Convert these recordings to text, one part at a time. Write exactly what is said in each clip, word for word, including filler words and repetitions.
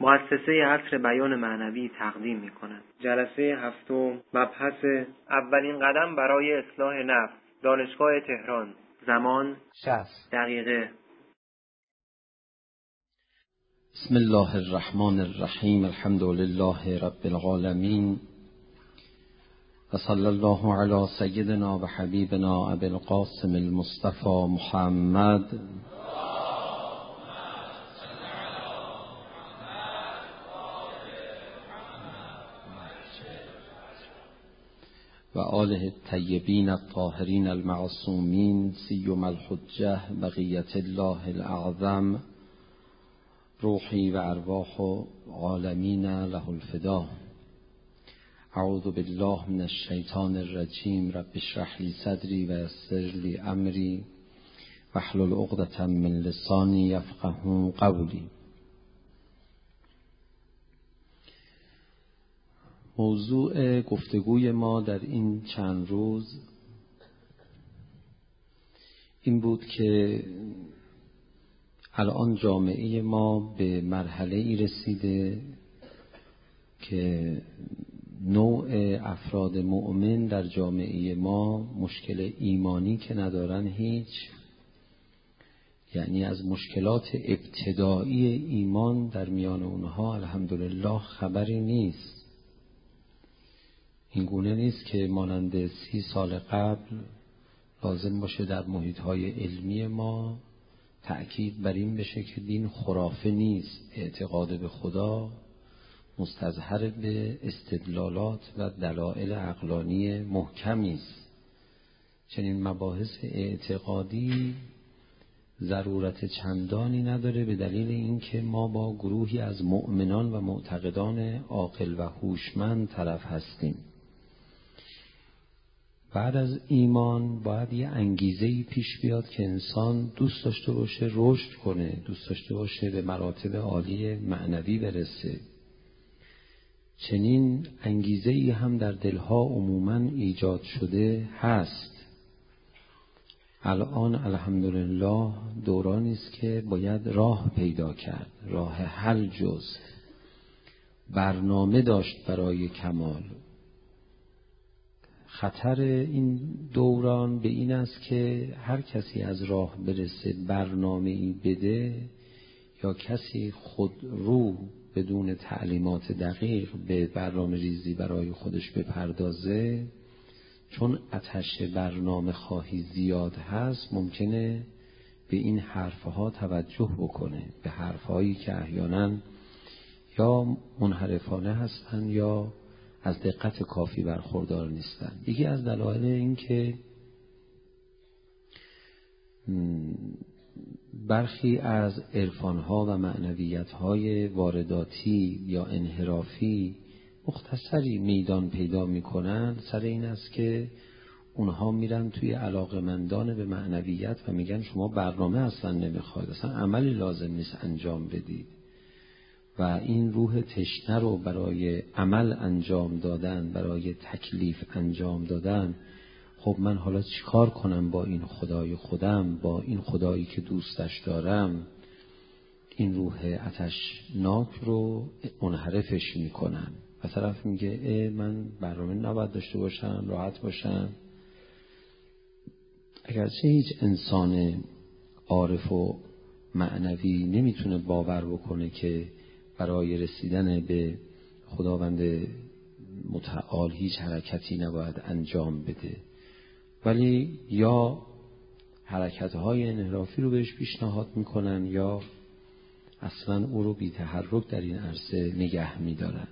مؤسسه عصر بیان معنوی تقدیم می کند. جلسه هفتم، مبحث اولین قدم برای اصلاح نفس، دانشگاه تهران. زمان شصت دقیقه. بسم الله الرحمن الرحیم. الحمد لله رب العالمین و صلی الله علی سیدنا و حبیبنا ابی القاسم المصطفى محمد و آله الطیبین الطاهرین المعصومین سیما الحجة بقیة الله الاعظم روحی و ارواح عالمین له الفدا. اعوذ بالله من الشیطان الرجیم. رب اشرح لی صدری و یسر لی امری واحلل عقدة من لسانی یفقهوا قولی. موضوع گفتگوی ما در این چند روز این بود که الان جامعه ما به مرحله ای رسیده که نوع افراد مؤمن در جامعه ما مشکل ایمانی که ندارن هیچ، یعنی از مشکلات ابتدایی ایمان در میان اونها الحمدلله خبری نیست. این گونه نیست که مانند سی سال قبل لازم باشه در محیط‌های علمی ما تأکید بر این بشه که دین خرافه نیست، اعتقاد به خدا مستظهر به استدلالات و دلایل عقلانی محکمی است. چنین مباحث اعتقادی ضرورت چندانی نداره، به دلیل اینکه ما با گروهی از مؤمنان و معتقدان عاقل و هوشمند طرف هستیم. بعد از ایمان باید یه انگیزه‌ای پیش بیاد که انسان دوست داشته باشه رشد کنه، دوست داشته باشه به مراتب عالی معنوی برسه. چنین انگیزه‌ای هم در دلها عموماً ایجاد شده هست. الان الحمدلله دورانی است که باید راه پیدا کرد، راه حل جست، برنامه داشت برای کمال. خطر این دوران به این است که هر کسی از راه برسه برنامه‌ای بده یا کسی خود رو بدون تعلیمات دقیق به برنامه ریزی برای خودش بپردازه، چون آتش برنامه خواهی زیاد هست ممکنه به این حرفها توجه بکنه، به حرفهایی که احیانا یا منحرفانه هستن یا از دقت کافی برخوردار نیستن. یکی از دلایل این که برخی از عرفانها و معنویتهای وارداتی یا انحرافی مختصری میدان پیدا میکنن، سر این است که اونها میرن توی علاقمندان به معنویت و میگن شما برنامه اصلا نمیخواید، اصلا عملی لازم نیست انجام بدید و این روح تشنه رو برای عمل انجام دادن، برای تکلیف انجام دادن. خب من حالا چیکار کنم با این خدای خودم، با این خدایی که دوستش دارم؟ این روح آتشناک رو منحرفش میکنن و طرف میگه اه من برنامه نباید داشته باشم، راحت باشم. اگرچه هیچ انسان عارف و معنوی نمیتونه باور بکنه که برای رسیدن به خداوند متعال هیچ حرکتی نباید انجام بده، ولی یا حرکت‌های انحرافی رو بهش پیشنهاد میکنن یا اصلا او رو بی تحرک در این عرصه نگه میدارن.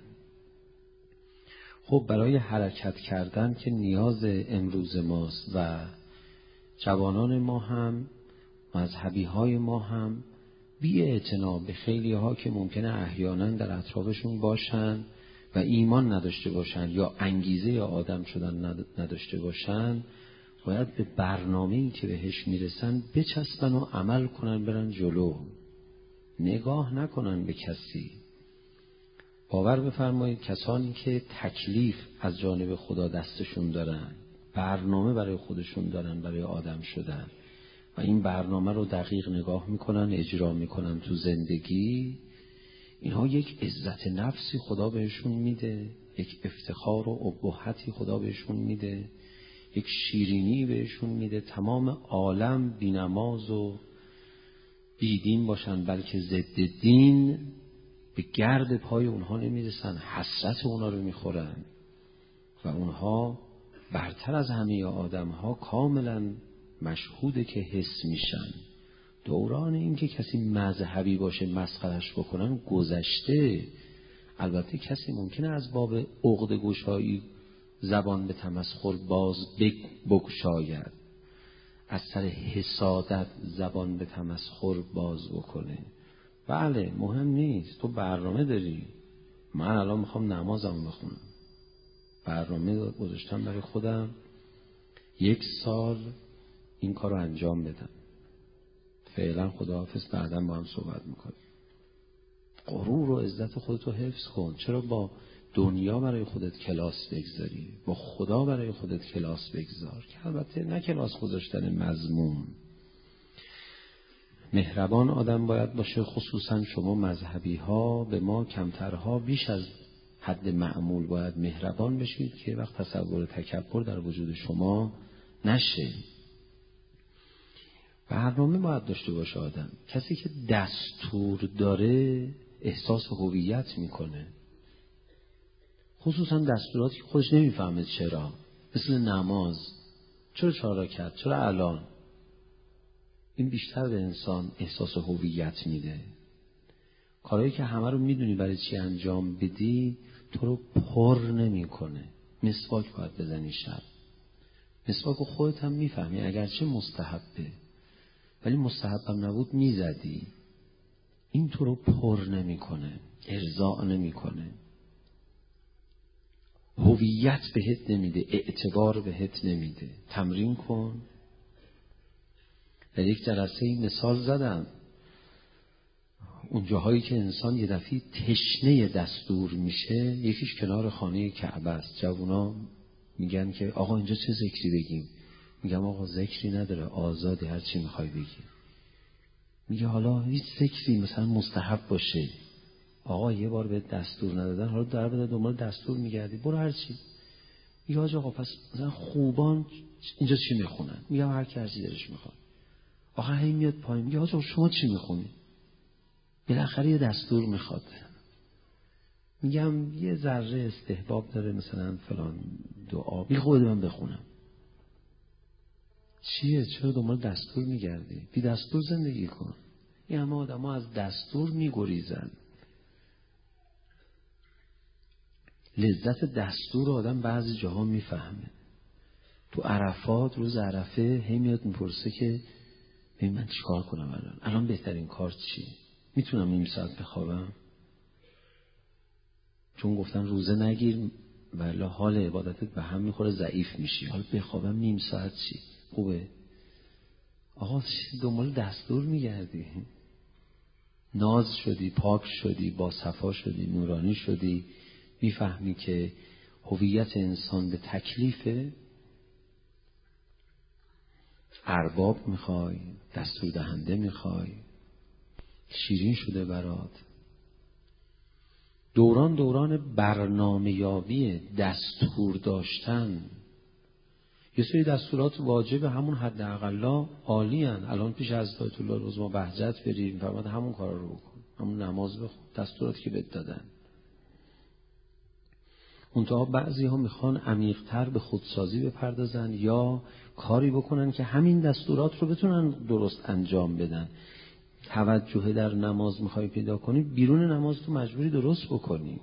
خب برای حرکت کردن که نیاز امروز ماست و جوانان ما هم مذهبی های ما هم بی اعتنا به خیلی ها که ممکنه احیانا در اطرافشون باشن و ایمان نداشته باشن یا انگیزه یا آدم شدن نداشته باشن، باید به برنامه‌ای که بهش میرسن بچسبن و عمل کنن، برن جلو، نگاه نکنن به کسی. باور بفرمایید کسانی که تکلیف از جانب خدا دستشون دارن، برنامه برای خودشون دارن برای آدم شدن و این برنامه رو دقیق نگاه میکنن، اجرا میکنن تو زندگی، اینها یک عزت نفسی خدا بهشون میده، یک افتخار و ابهتی خدا بهشون میده، یک شیرینی بهشون میده. تمام عالم بی‌نماز و بیدین باشن بلکه ضد دین، به گرد پای اونها نمیرسن، حسرت اونها رو میخورن و اونها برتر از همه آدم ها کاملا مشهوده که حس میشن. دوران این که کسی مذهبی باشه مسخرش بکنن گذشته. البته کسی ممکنه از باب عقده گشایی زبان به تمسخر باز بگشاید، از سر حسادت زبان به تمسخر باز بکنه. بله مهم نیست، تو برنامه داری. من الان میخوام نمازم بخونم، برنامه گذاشتم برای خودم یک سال این کار رو انجام بدم. فعلا خداحافظ، بعدا با هم صحبت میکنیم. غرور و عزت خودتو حفظ کن. چرا با دنیا برای خودت کلاس بگذاری؟ با خدا برای خودت کلاس بگذار، که البته نه کلاس گذاشتن مضمون. مهربان آدم باید باشه، خصوصا شما مذهبی ها به ما کمترها بیش از حد معمول باید مهربان بشید که وقت تصور تکبر در وجود شما نشه. برنامه باید داشته باشه آدم. کسی که دستور داره احساس هویت میکنه، خصوصا دستوراتی که خودش نمیفهمه چرا، مثل نماز. چرا چهار رکعت؟ چرا الان؟ این بیشتر به انسان احساس هویت میده. کارهایی که همه رو میدونی برای چی انجام بدی تو رو پر نمیکنه. مسواک باید بزنی شب. مسواک خودت هم میفهمی اگرچه مستحبه، ولی مستحبم نبود میزدی. این تو رو پر نمیکنه، ارضاء نمیکنه، هویت بهت نمیده، اعتبار بهت نمیده. تمرین کن. در یک جلسه مثال زدم، اون جاهایی که انسان یه دفعه تشنه دستور میشه، یکیش کنار خانه کعبه است. جوونا میگن که آقا اینجا چه ذکری بگیم؟ میگم آقا ذکری نداره، آزادی، هر چی میخوای بگی. میگه حالا هیچ ذکری مثلا مستحب باشه. آقا یه بار به دستور ندادن، حالا در بده دنبال دستور میگردی، برو هر چی. میگه آقا پس مثلا خوبان اینجا چی میخونن؟ میگم هر کی هر چی دلش میخواد. آخر هی میاد پایین میگه آقا شما چی میخونی؟ بالاخره یه دستور میخواد. میگم یه ذره استحباب داره، مثلا فلان دعا. میگه خود من بخونم. چیه؟ چرا دنبال دستور میگردی؟ بی دستور زندگی کن. این همه آدم ها از دستور میگریزن. لذت دستور آدم بعضی جاها میفهمه. تو عرفات روز عرفه هی میاد میپرسه که ببین من چیکار کنم الان؟ الان بهترین کار چیه؟ میتونم نیم ساعت بخوابم؟ چون گفتن روزه نگیر ولی حال عبادتت به هم میخوره، ضعیف میشی. حالا بخوابم نیم ساعت چی؟ خوبه؟ آقا دنبال دستور میگردی. ناز شدی، پاک شدی، با صفا شدی، نورانی شدی، میفهمی که هویت انسان به تکلیفه. ارباب میخوای، دستور دهنده میخوای، شیرین شده برات. دوران دوران برنامه یابی، دستور داشتن. یه سری دستورات واجب همون حد اقلا عالی هن. الان پیش از حضرت الله العظما بهجت بریم فرمود همون کارا رو بکن، همون نماز بخون، دستوراتی که بهت دادن. منتها بعضی ها میخوان عمیق‌تر به خودسازی بپردازن یا کاری بکنن که همین دستورات رو بتونن درست انجام بدن. توجه در نماز میخوای پیدا کنی، بیرون نماز تو مجبوری درست بکنی.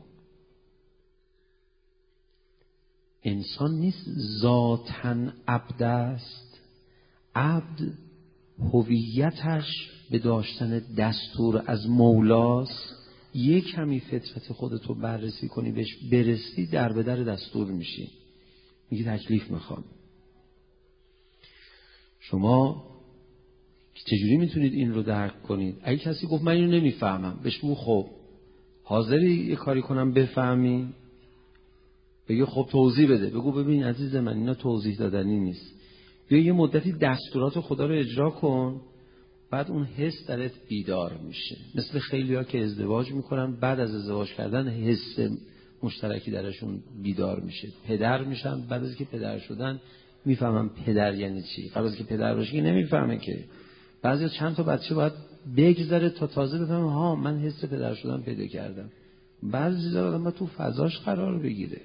انسان نیست ذاتاً عبد است. عبد هویتش به داشتن دستور از مولاست. یک کمی فطرت خودتو بررسی کنی بهش برسی، در به در دستور میشی. میگی تکلیف میخوام. شما چجوری میتونید این رو درک کنید؟ اگه کسی گفت من اینو نمیفهمم، بهش بگو خب حاضری یه کاری کنم بفهمی؟ بگی خب توضیح بده. بگو ببین عزیز من اینا توضیح دادنی نیست. بیا یه مدتی دستورات خدا رو اجرا کن، بعد اون حس درت بیدار میشه. مثل خیلی‌ها که ازدواج میکنن، بعد از ازدواج کردن حس مشترکی درشون بیدار میشه، پدر میشن، بعد از که پدر شدن میفهمن پدر یعنی چی. قبل از که پدر بشه که نمیفهمه که. بعضی چند تا بچه باید بگذره تا تازه بفهمه ها من حس پدر شدن پیدا کردم. بعضی چیزا آدم باید تو فضاش قرار بگیره.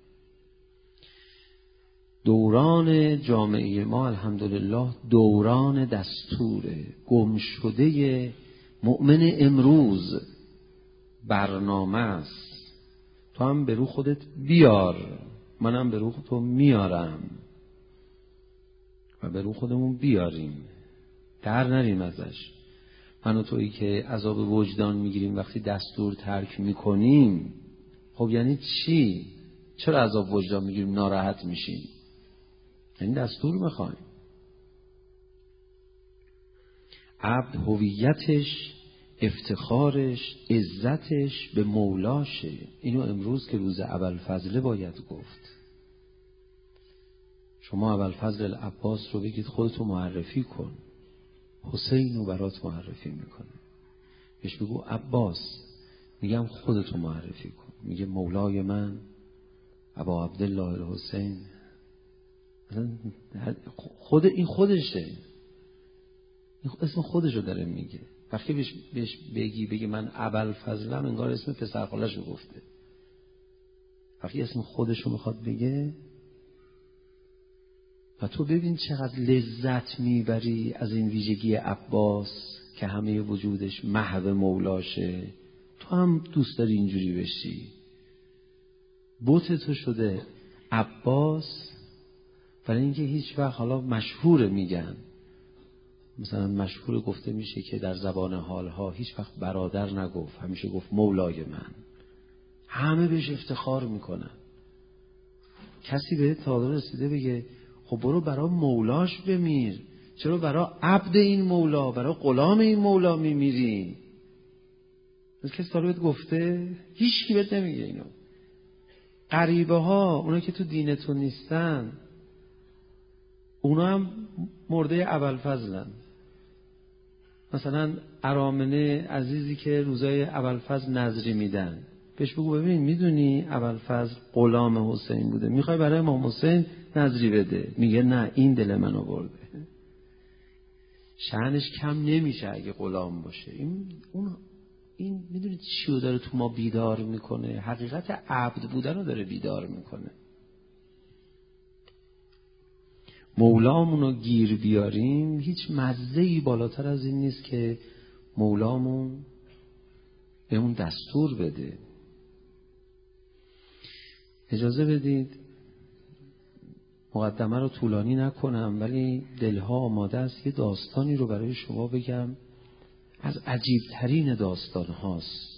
دوران جامعه ما الحمدلله دوران دستوره. گم شده مؤمن امروز برنامه است. تو هم به رو خودت بیار، منم به رو تو میارم و به رو خودمون بیاریم، در نریم ازش. من و تویی که عذاب وجدان میگیریم وقتی دستور ترک میکنیم، خب یعنی چی؟ چرا عذاب وجدان میگیریم ناراحت میشیم؟ یعنی دستور میخوایم. عبد هویتش، افتخارش، عزتش به مولاشه. اینو امروز که روز ابوالفضل باید گفت. شما ابوالفضل العباس رو بگید خودتو معرفی کن، حسین رو برات معرفی میکنه. بهش بگو عباس، میگم خودتو معرفی کن. میگه مولای من ابا عبدالله الحسین. خود این خودشه، این اسم خودشو داره میگه. وقتی بهش, بهش بگی بگی من ابوالفضلم، انگار اسم پسرخاله‌شو گفته. وقتی اسم خودشو میخواد بگه، و تو ببین چقدر لذت میبری از این ویژگی عباس که همه وجودش محو مولاشه. تو هم دوست داری اینجوری بشی. بوت تو شده عباس، برای اینکه هیچ وقت حالا مشهور میگن، مثلا مشهور گفته میشه که در زبان حالها هیچ وقت برادر نگفت، همیشه گفت مولای من. همه بهش افتخار میکنن. کسی به تا رسیده بگه خب برو برای مولاش بمیر، چرا برای عبد این مولا، برای غلام این مولا میمیری؟ از کسی تا بهت گفته؟ هیچ کی بهت نمیگه اینو. غریبه ها، اونا که تو دینتون نیستن، اونا هم مرده ابوالفضلن. مثلا ارامنه عزیزی که روزای ابوالفضل نذری میدن، بهش بگو ببین میدونی ابوالفضل غلام حسین بوده، میخوای برای امام حسین نذری بده؟ میگه نه، این دل منو برده. شأنش کم نمیشه اگه غلام باشه. این اون این میدونید چیو داره تو ما بیدار میکنه؟ حقیقت عبد بودن رو داره بیدار میکنه. مولامونو گیر بیاریم، هیچ مزه‌ای بالاتر از این نیست که مولامون به اون دستور بده. اجازه بدید مقدمه رو طولانی نکنم، ولی دلها آماده است یه داستانی رو برای شما بگم، از عجیبترین داستان هاست.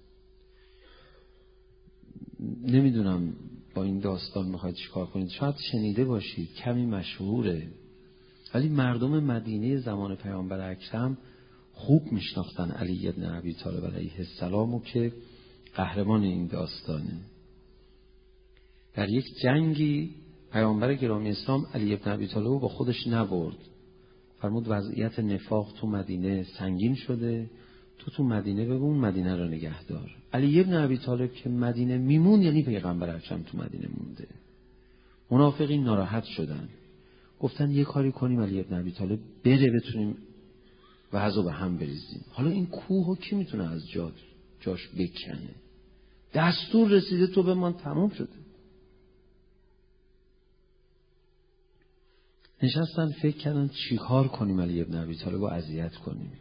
نمیدونم با این داستان میخواید چیکار کنید. شاید شنیده باشید، کمی مشهوره، ولی مردم مدینه زمان پیامبر اکرم خوب میشناختن علی بن ابی طالب علیه السلام و که قهرمان این داستانه. در یک جنگی پیامبر گرامی اسلام علی بن ابی طالب رو با خودش نبرد. فرمود وضعیت نفاق تو مدینه سنگین شده، تو تو مدینه بمون، مدینه رو نگه دار. علی بن ابی طالب که مدینه میمون یعنی پیغمبر اکرم تو مدینه مونده. منافقین ناراحت شدن، گفتن یه کاری کنیم علی بن ابی طالب بره، بتونیم وضع به هم بریزیم. حالا این کوهو کی میتونه از جا جاش بکنه؟ دستور رسیده تو به من، تمام شده. نشستن فکر کردن چیکار کنیم علی بن ابی طالب رو اذیت کنیم،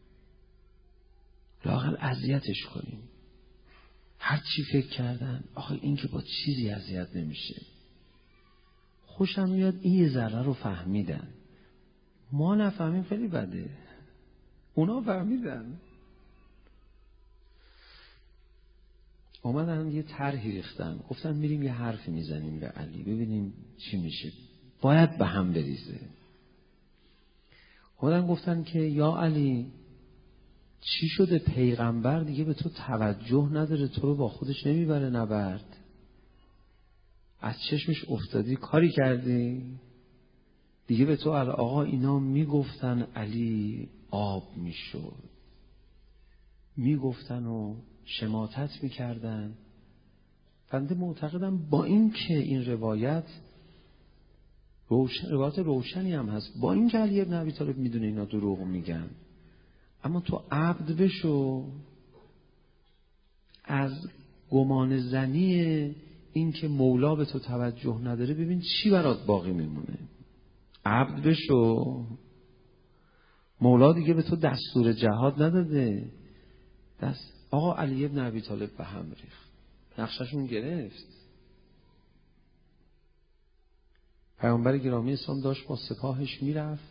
لااقل اذیتش کنیم. هر چی فکر کردن، آخه این که با چیزی اذیت نمیشه. خوشم میاد این یه ذره رو فهمیدن، ما نفهمیم خیلی بده، اونا فهمیدن. اومدن یه طرحی ریختن، گفتن میریم یه حرفی میزنیم به علی ببینیم چی میشه، باید به هم بریزه. اومدن گفتن که یا علی چی شده؟ پیغمبر دیگه به تو توجه نداره، تو رو با خودش نمیبره نبرد، از چشمش افتادی، کاری کردی؟ دیگه به تو آقا اینا میگفتن علی آب میشد. میگفتن و شماتت میکردن. بنده معتقدم با این که این روایت روشن، روایت روشنی هم هست، با این که علی ابن ابی طالب میدونه اینا دروغ میگن، اما تو عبد بشو از گمان زنی این که مولا به تو توجه نداره، ببین چی برات باقی میمونه. عبد بشو، مولا دیگه به تو دستور جهاد نداده. دست آقا علی ابن ابی طالب به هم ریخت، نقششون گرفت. پیامبر گرامی اسلام داشت با سپاهش میرفت،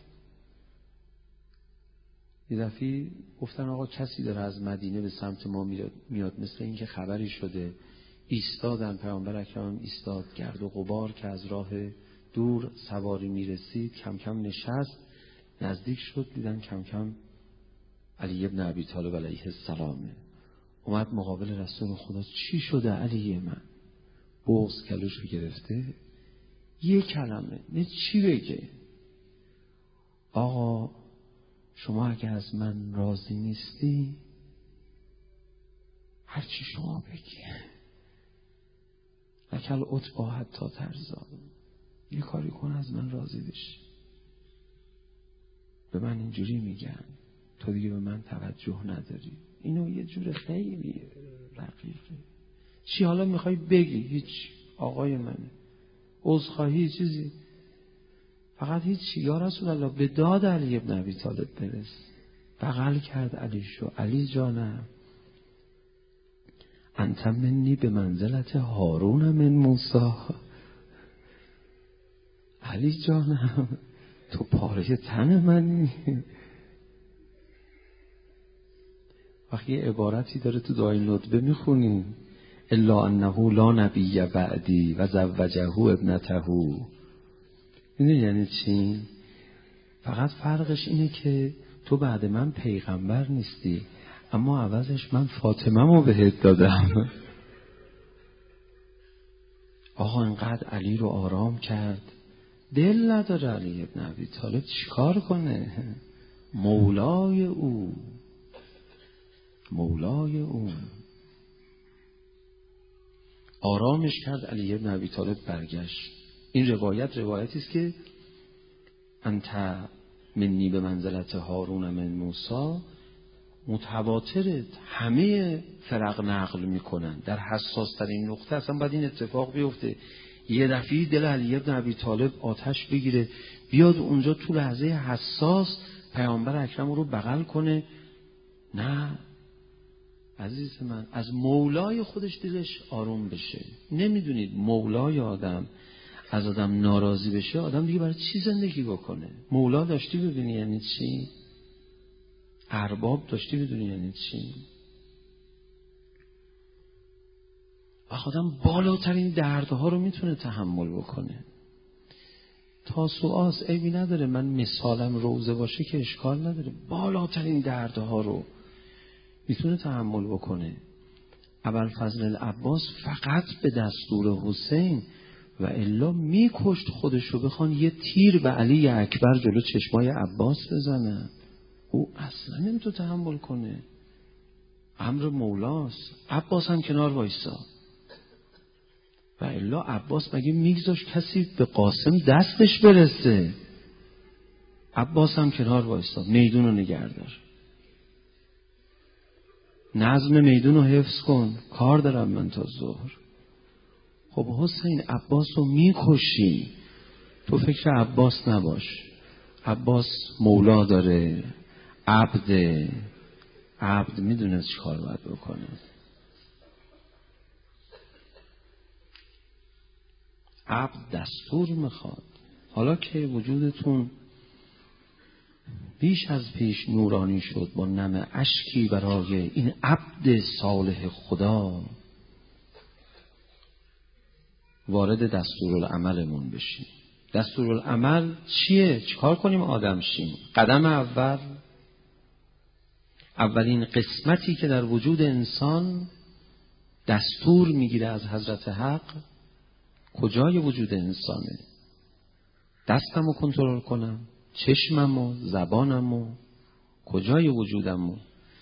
یه دفعه گفتن آقا کسی داره از مدینه به سمت ما میاد، مثل این که خبری شده. ایستادن، پیامبر اکرم ایستاد، گرد و غبار که از راه دور سواری میرسید کم کم نشست، نزدیک شد، دیدن کم کم علی ابن ابی طالب علیه السلامه. اومد مقابل رسول خدا، چی شده علی من؟ بغض کلوشو گرفته، یه کلمه نه چی بگه؟ آقا شما اگه از من راضی نیستی هرچی شما بگی، لکل عتبا حتی ترزا، یه کاری کن از من راضی بشی. به من اینجوری میگن، تو دیگه به من توجه نداری. اینو یه جور خیلی رقیقه. چی حالا میخوای بگی؟ هیچ آقای منه، عذرخواهی چیزی، فقط هیچی. یا رسول الله به داد علی ابن ابی طالب برس. بغل کرد علی شو، علی جانم انت منی به منزلت هارون من موسی. علی جانم تو پاره تن منی. وقتی یه عبارتی داره تو دعای ندبه میخونی، الا انه لا نبی بعدی و زوجه ابنته. میدونی یعنی چی؟ فقط فرقش اینه که تو بعد من پیغمبر نیستی، اما عوضش من فاطمه مو بهت دادم. آقا انقدر علی رو آرام کرد، دل نداره علی ابن ابی طالب چیکار کنه؟ مولای او، مولای او. آرامش کرد. علی ابن ابی طالب برگشت. این روایت روایتی است که انت منی به منزلت هارون من موسی متواتره، همه فرق نقل میکنن. در حساس ترین نقطه اصلا باید این اتفاق بیفته، یه دفعه دل علی ابن ابی طالب آتش بگیره، بیاد اونجا تو لحظه حساس پیامبر اکرم رو بغل کنه. نه عزیز من، از مولای خودش دلش آروم بشه. نمیدونید مولای آدم از آدم ناراضی بشه، آدم دیگه برای چی زندگی بکنه؟ مولا داشتی ببینی یعنی چی؟ ارباب داشتی بدونی یعنی چی؟ آدم بالاترین دردها رو میتونه تحمل بکنه. تاسوعاست، عیبی نداره، من مثالم روزه باشه که اشکال نداره. بالاترین دردها رو میتونه تحمل بکنه. ابوالفضل العباس فقط به دستور حسین و الا میکشت خودشو، بخوان یه تیر به علی اکبر جلو چشمای عباس بزنه، او اصلا نمیتونه تحمل کنه. امر مولاست. عباس هم کنار وایسا. و الا عباس مگه میگذاشت کسی به قاسم دستش برسه؟ عباس هم کنار وایسا، میدون رو نگهدار، نظم میدون رو حفظ کن، کار دارم من تا ظهر. خب حسین عباس رو میکشی، تو فکر عباس نباش. عباس مولا داره، عبد عبد میدونه چی کار باید بکنه. عبد دستور میخواد. حالا که وجودتون بیش از پیش نورانی شد با نم اشکی برای این عبد صالح خدا، وارد دستورالعملمون بشیم. دستورالعمل چیه؟ چیکار کنیم آدم شیم؟ قدم اول، اولین قسمتی که در وجود انسان دستور میگیره از حضرت حق، کجای وجود انسانه؟ دستمو کنترل کنم، چشممو، زبانمو، کجای وجودمو؟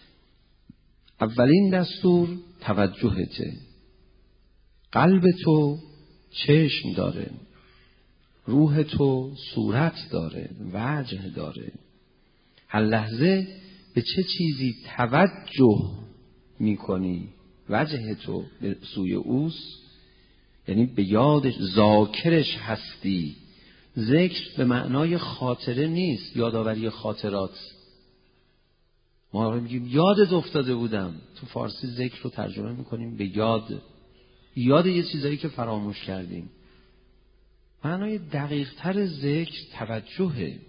اولین دستور توجهته. قلب تو چشم داره، روح تو صورت داره، وجه داره. هر لحظه به چه چیزی توجه میکنی؟ وجه تو به سوی اوست، یعنی به یادش، ذاکرش هستی. ذکر به معنای خاطره نیست، یادآوری خاطرات. ما میگیم یادت افتاده بودم، تو فارسی ذکر رو ترجمه میکنیم به یاد، یاد یه چیزایی که فراموش کردیم. معنای دقیق تر ذکر توجهه.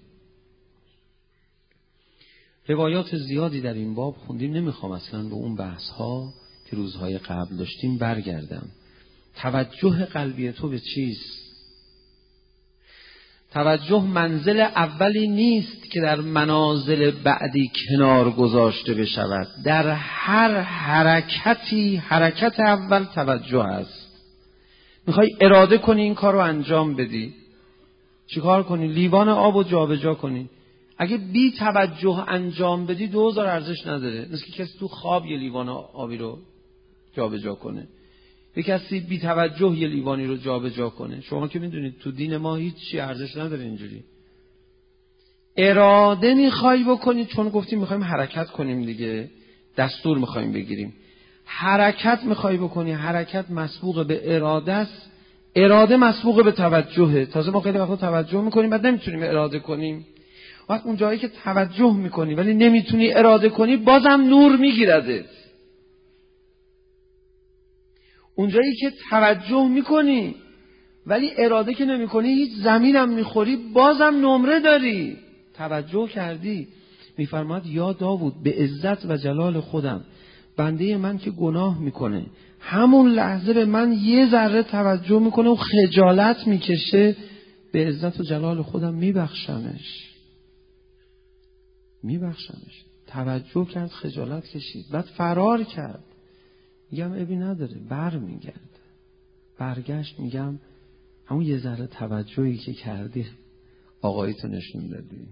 روایات زیادی در این باب خوندیم، نمیخوام اصلا به اون بحث ها که روزهای قبل داشتیم برگردم. توجه قلبی تو به چیست؟ توجه منزل اولی نیست که در منازل بعدی کنار گذاشته بشود. در هر حرکتی، حرکت اول توجه است. میخوای اراده کنی این کار رو انجام بدی، چیکار کنی؟ لیوان آب رو جابجا کنی. اگه بی توجه انجام بدی دوزار ارزش نداره. مثل که کسی تو خواب یه لیوان آبی رو جابجا کنه، یه کسی بی توجه یه لیوانی رو جابجا کنه. شما که میدونید تو دین ما هیچ چی ارزش نداره اینجوری. اراده میخوای بکنی، چون گفتیم میخوایم حرکت کنیم دیگه، دستور میخوایم بگیریم. حرکت میخوای بکنی، حرکت مسبوق به اراده است، اراده مسبوق به توجهه. تازه ما خیلی وقتا توجه میکنیم بعد نمیتونیم اراده کنیم. وقت اون جایی که توجه میکنی ولی نمیتونی اراده کنی، بازم نور میگیرده. اونجایی که توجه میکنی ولی اراده که نمیکنی، هیچ زمینم میخوری، بازم نمره داری. توجه کردی. میفرماد یا داوود به عزت و جلال خودم، بنده من که گناه میکنه همون لحظه به من یه ذره توجه میکنه و خجالت میکشه، به عزت و جلال خودم میبخشمش میبخشمش توجه کرد، خجالت کشید، بعد فرار کرد. میگم ابی نداره، بر میگرد. برگشت، میگم همون یه ذره توجهی که کردی آقایتو نشون دادی.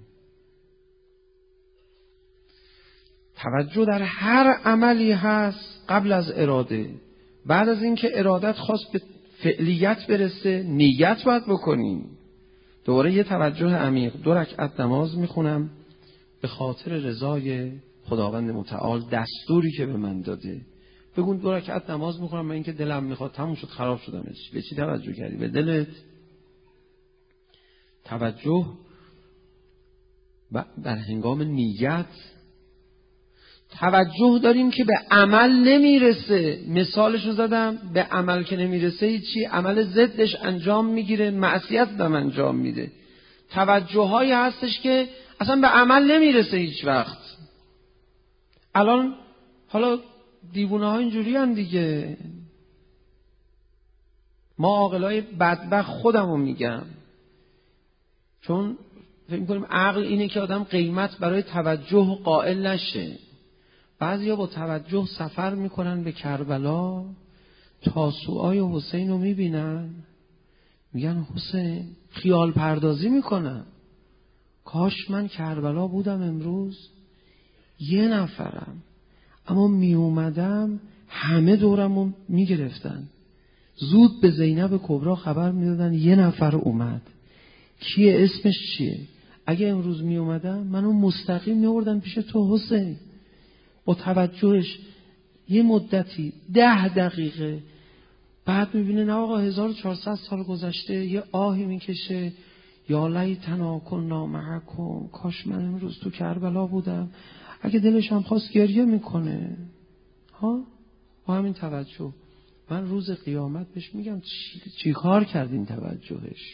توجه در هر عملی هست قبل از اراده. بعد از اینکه ارادت خواست به فعلیت برسه، نیت باید بکنی. دوباره یه توجه عمیق. دو رکعت نماز میخونم به خاطر رضای خداوند متعال، دستوری که به من داده. بگون دو رکعت نماز میخونم من اینکه دلم میخواد، تموم شد، خراب شدم. به چی توجه کردی؟ به دلت. توجه در هنگام نیت. توجه داریم که به عمل نمیرسه. مثالشو زدم، به عمل که نمیرسه چی؟ عمل ضدش انجام میگیره، معصیت هم انجام میده. توجه هایی هستش که اصلا به عمل نمیرسه هیچ وقت. الان حالا دیوونه ها اینجوری هم دیگه. ما عاقلای بدبخت خودمو میگم، چون فکر می‌کنیم عقل اینه که آدم قیمت برای توجه قائل نشه. بعضیا با توجه سفر میکنن به کربلا، تاسوعای حسین رو میبینن، میگن حسین، خیال پردازی میکنن، کاش من کربلا بودم امروز، یه نفرم، اما می اومدم همه دورم رو میگرفتن. زود به زینب کبرا خبر میدادن یه نفر اومد. کیه؟ اسمش چیه؟ اگه امروز می اومدم منو مستقیم میوردن پیش تو حسین. با توجهش یه مدتی ده دقیقه بعد میبینه نه آقا هزار و چهارصد سال گذشته، یه آهی میکشه، یا لیتنا کنا معکم، کاش من امروز تو کربلا بودم. اگه دلش هم خواست گریه میکنه. ها با همین توجه من روز قیامت بهش میگم چی, چی کار کرد این توجهش؟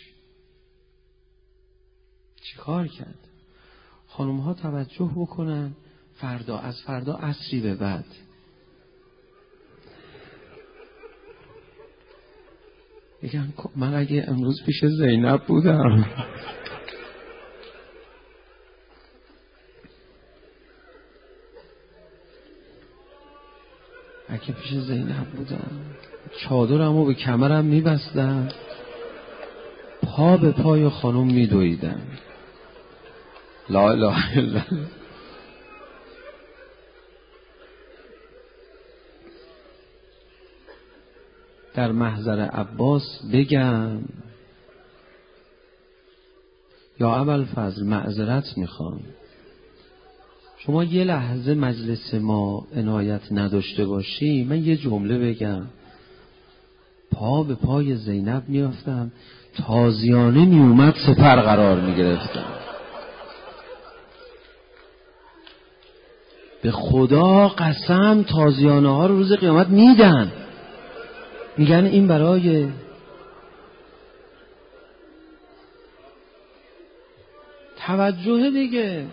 چی کار کرد؟ خانم ها توجه بکنن. فردا، از فردا عصری به بعد، میگم من اگه امروز پیش زینب بودم، اگه پیش زینب بودم چادرمو به کمرم میبستم، پا به پای خانم میدویدم. لا اله الا الله. در محضر عباس بگم یا ابوالفضل معذرت میخوام، شما یه لحظه مجلس ما عنایت نداشته باشی، من یه جمله بگم. پا به پای زینب میافتم، تازیانه میومد سپر قرار میگرفتم. به خدا قسم تازیانه ها رو روز قیامت میدن، میگن این برای توجه دیگه.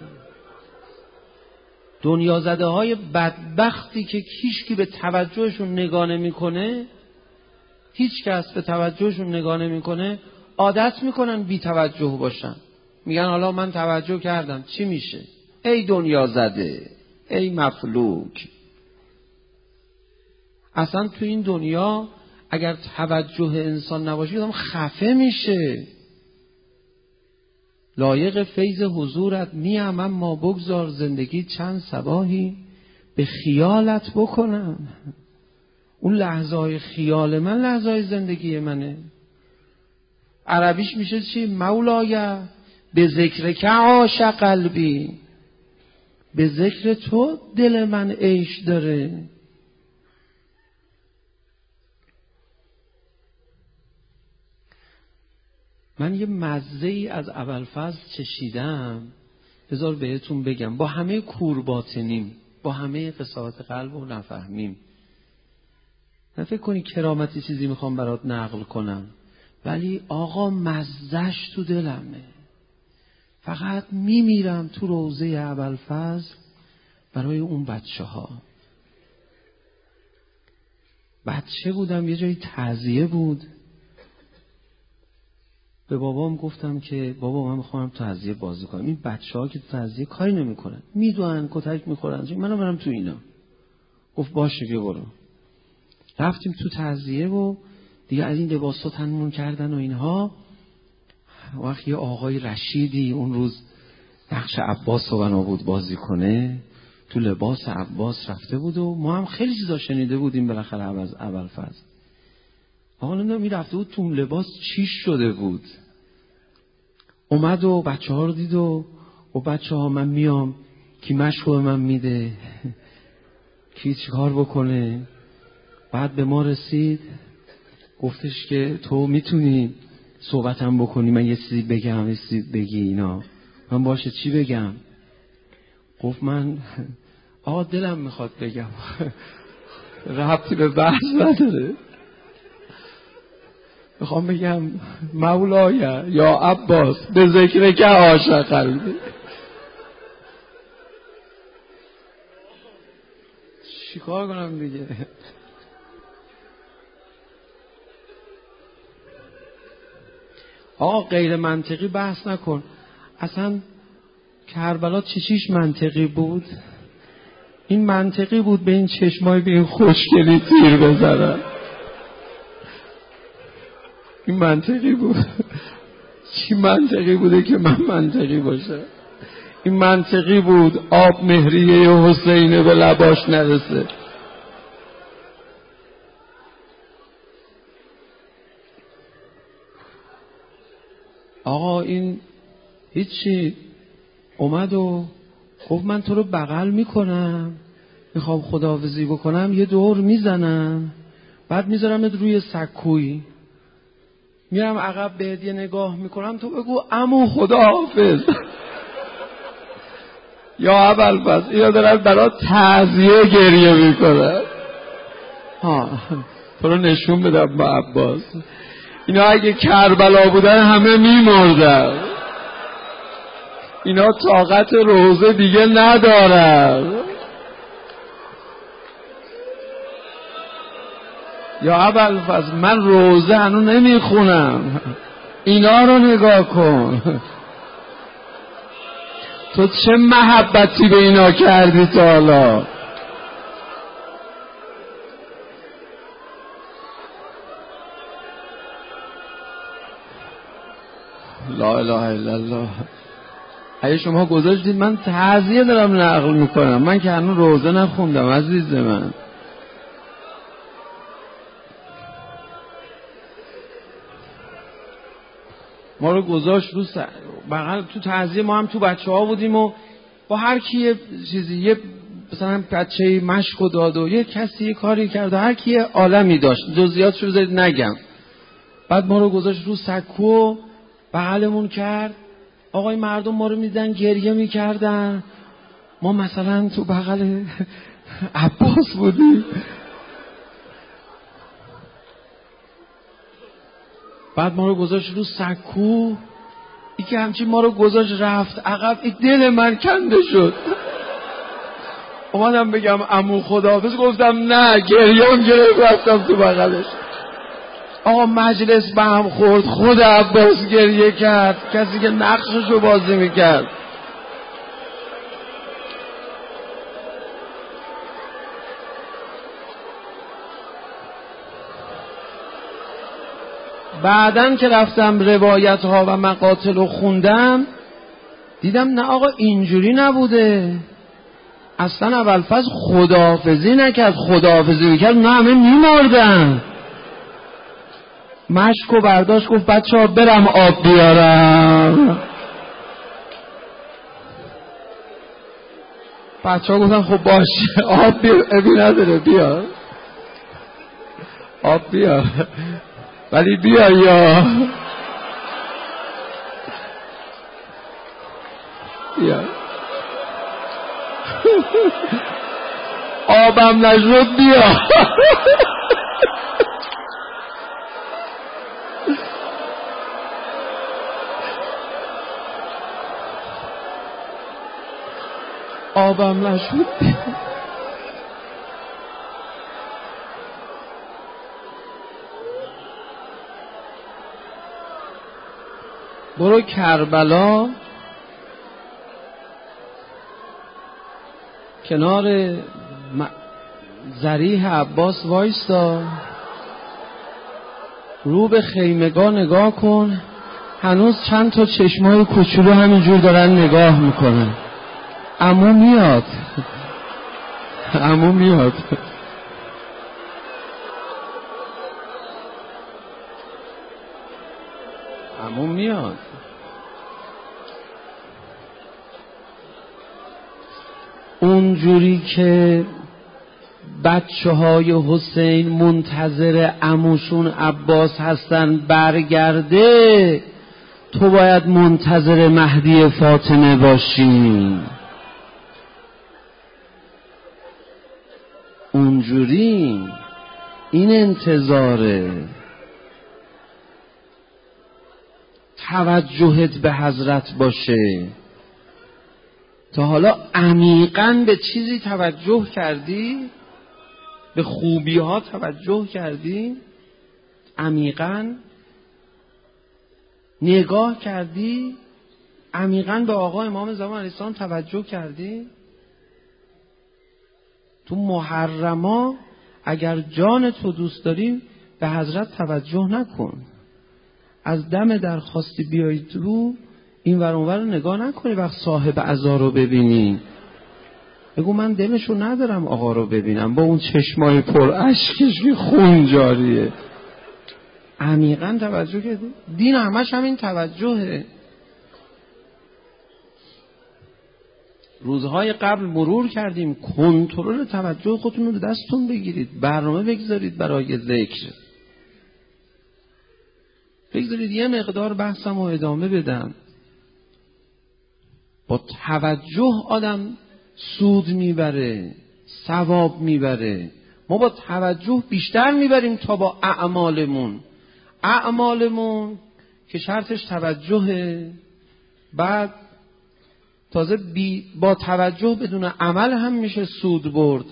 دنیا زده های بدبختی که هیچکی به توجهشون نگاه نمیکنه، هیچ کس به توجهشون نگاه نمیکنه، عادت میکنن بی توجه باشن. میگن حالا من توجه کردم چی میشه؟ ای دنیا زده، ای مفلوک. اصلا تو این دنیا اگر توجه انسان نباشه آدم خفه میشه. لایق فیض حضورت نیم، اما بگذار زندگی چند صباحی به خیالت بکنم. اون لحظه های خیال من لحظه های زندگی منه. عربیش میشه چی؟ مولای به ذکر که عاشق قلبی، به ذکر تو دل من عیش داره. من یه مزه ای از ابوالفضل چشیدم، بذار بهتون بگم. با همه کور باطنیم، با همه قساوت قلب و نفهمیم، نه فکر کنی کرامتی چیزی میخوام برات نقل کنم، ولی آقا مزهش تو دلمه. فقط میمیرم تو روضه ابوالفضل برای اون بچه ها. بچه بودم، یه جایی تعزیه بود، به بابام گفتم که بابا من میخوام تعزیه بازی کنم. این بچه ها که تو تعزیه کاری نمی کنن، میدونن کتک میخورن، منو برم تو اینا. گفت باشه بیا برو. رفتیم تو تعزیه و دیگه از این لباسا تنمون کردن و اینها. وقت یه آقای رشیدی اون روز نقش عباس رو بنا بود بازی کنه، تو لباس عباس رفته بود و ما هم خیلی چیزا شنیده بودیم بالاخره از ابوالفضل. آقا نمیدونم این رفته بود تو لباس چیش شده بود، اومد و بچه ها رو دید و و بچه ها من میام کی مشروع من میده کی چیکار بکنه. بعد به ما رسید گفتش که تو میتونی صحبتم بکنی، من یه چیزی بگم یه چیزی بگی اینا. من باشه چی بگم؟ گفت من آقا دلم میخواد بگم ربطی به بحث نداره، میخوام بگم مولای یا عباس به ذکر که عاشق قلبی. چیکار کنم دیگه؟ آقا غیر منطقی بحث نکن. اصلا کربلا چی چیش منطقی بود؟ این منطقی بود به این چشمای به این خوشگلی تیر بزنن. این منطقی بود. چی منطقی بوده که من منطقی باشه؟ این منطقی بود آب مهریه حسین به لباش نرسه. آقا این هیچی. اومد و گفت من تو رو بغل میکنم، میخوام خداحافظی بکنم، یه دور میزنم، بعد میذارمت روی سکوی، میرم عقب بهت یه نگاه میکنم، تو بگو عمو خداحافظ. یا ابوالفضل اینا دارن برات تعزیه گریه میکنن. ها تو رو نشون بدم با عباس، اینا اگه کربلا بودن همه میمردن، اینا طاقت روزه دیگه ندارن. یا ابوالفضل من روزه هنو نمیخونم، اینا رو نگاه کن. تو چه محبتی به اینا کردی تا حالا؟ لا اله الا الله. اگه شما گذاشتید من تعزیه دارم نقل میکنم، من که هنوز روزه نخوندم عزیز من. ما رو گذاشت رو سر بغل. تو تعزیه ما هم تو بچه ها بودیم و با هر کی یه چیزی، یه مثلا بچه مشک و داد و یه کسی یه کاری کرد و هر کی یه عالمی داشت، جزئیاتشو بذارید نگم. بعد ما رو گذاشت رو سکو بغلمون کرد. آقای مردم ما رو میدن گریه میکردن، ما مثلا تو بغل عباس بودیم. بعد ما رو گذاشت رو سکو، ای که همچین ما رو گذاشت رفت عقب، ای دل من کنده شد. اومدم بگم عمو خداحافظ، گفتم نه، گریه‌ام گرفت رفتم تو بغلش. آقا مجلس به هم خورد، خود عباس گریه کرد، کسی که نقششو بازی میکرد. بعدن که رفتم روایت ها و مقاتل رو خوندم، دیدم نه آقا اینجوری نبوده. اصلا اول فصل خداحافظی نکرد، خداحافظی میکرد نه همه میمردن. مشکو برداشت گفت بچه ها برم آب بیارم. بچه ها گفتن خب باشه آب بیار، ابی نداره بیار آب بیار، ولی بیا یا بیا. آبم نشد بیا. آبم نشد بیا. برو کربلا کنار ضریح عباس وایستا، رو به خیمگاه نگاه کن، هنوز چند تا چشمای کوچولو همینجور دارن نگاه میکنن. عمو میاد، عمو میاد. عمو میاد. اونجوری که بچه های حسین منتظر عموشون عباس هستن برگرده، تو باید منتظر مهدی فاطمه باشی. اونجوری این انتظاره. توجهت به حضرت باشه. تا حالا عمیقاً به چیزی توجه کردی؟ به خوبی ها توجه کردی؟ عمیقاً نگاه کردی؟ عمیقاً به آقا امام زمان علیه السلام توجه کردی؟ تو محرما اگر جان تو دوست داری به حضرت توجه نکن. از دم درخواستی بیایی تو این ور اون ور رو نگاه نکنی. وقت صاحب عزا رو ببینی بگو من دلشو ندارم آقا رو ببینم با اون چشمای پر اشکش که خون جاریه. عمیقاً توجه کردی؟ دین همش همین توجهه. روزهای قبل مرور کردیم، کنترل توجه خودتون رو به دستتون بگیرید، برنامه بگذارید برای ذکر، بگذارید یه مقدار بحثم رو ادامه بدم. با توجه آدم سود میبره، ثواب میبره. ما با توجه بیشتر میبریم تا با اعمالمون. اعمالمون که شرطش توجهه، بعد تازه بی با توجه بدون عمل هم میشه سود برد.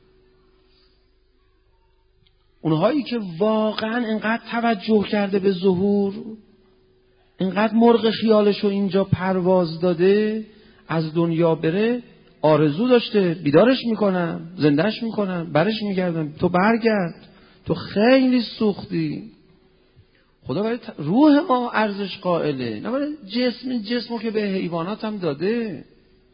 اونهایی که واقعا انقدر توجه کرده به ظهور، انقدر مرغ خیالشو اینجا پرواز داده، از دنیا بره آرزو داشته، بیدارش میکنن، زندهش میکنن، برش میگردن، تو برگرد، تو خیلی سوختی. خدا برای روح ما ارزش قائله، نه برای جسم. جسمو که به حیوانات هم داده.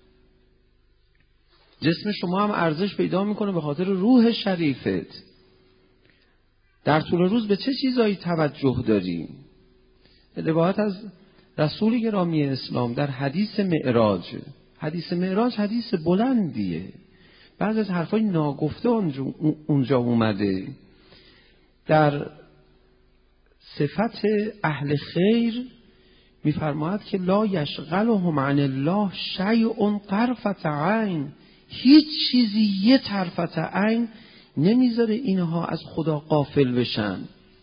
جسم شما هم ارزش پیدا میکنه به خاطر روح شریفت. در طول روز به چه چیزایی توجه داری؟ روایت از رسول گرامی اسلام در حدیث معراج، حدیث معراج حدیث بلندیه، بعضی از حرفای ناگفته اونجا اومده، در صفت اهل خیر میفرماید که لا یشغلهم عن الله شیء طرفة عین، هیچ چیزی یه طرفة عین نمیذاره اینها از خدا غافل بشن.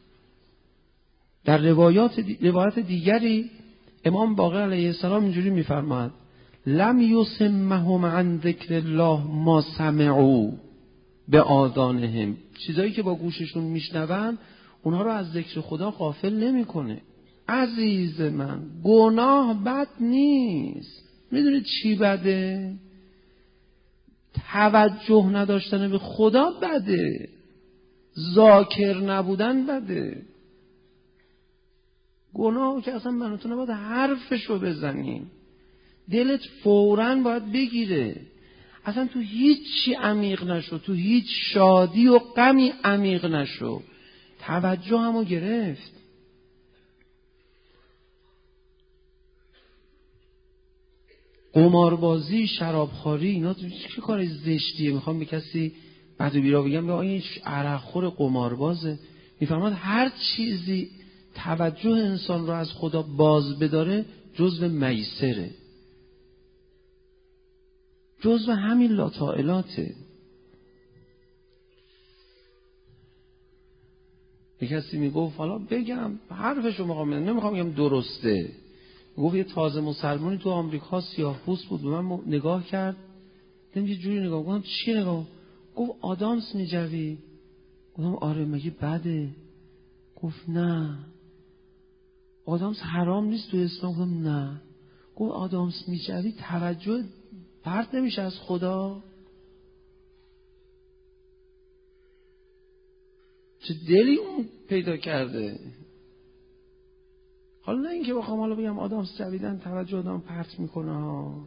در روایات روایت دیگری امام باقر علیه السلام اینجوری میفرماید لم یسمهم عن ذکر الله ما سمعوا به آذانهم، چیزایی که با گوششون میشنون اونها رو از ذکر خدا غافل نمیکنه. عزیز من، گناه بد نیست. میدونید چی بده؟ توجه نداشتن به خدا بده، ذاکر نبودن بده. گناه که اصلا من و تو نباید حرفشو بزنیم، دلت فوراً باید بگیره، اصلا تو هیچ چی عمیق نشو، تو هیچ شادی و غمی عمیق نشو، توجه همو گرفت. قماربازی، شرابخوری، اینا چه کار زشتیه؟ میخوام به کسی بد و بیرا بگم یا این عرقخور قماربازه؟ میفهمد هر چیزی توجه انسان رو از خدا باز بداره جزو میسره، جزو همین لاتائلاته. یک کسی میگفت حالا بگم حرفشو میخوام، نمیخوام بگم درسته، گفت یه تازه مسلمانی تو آمریکا سیاه‌پوست بود، به من نگاه کرد، دیدم یه جوری نگاه کنم، چی نگاه؟ گفت آدامس میجوی؟ گفتم آره. مگه بده؟ گفت نه. آدامس حرام نیست تو اسلام؟ گفتم نه. گفت آدامس میجوی توجه پرت نمیشه از خدا؟ چه دلی اون پیدا کرده. حالا نه اینکه بخوام حالا بگم آدامس جویدن توجه آدم پرت میکنه ها،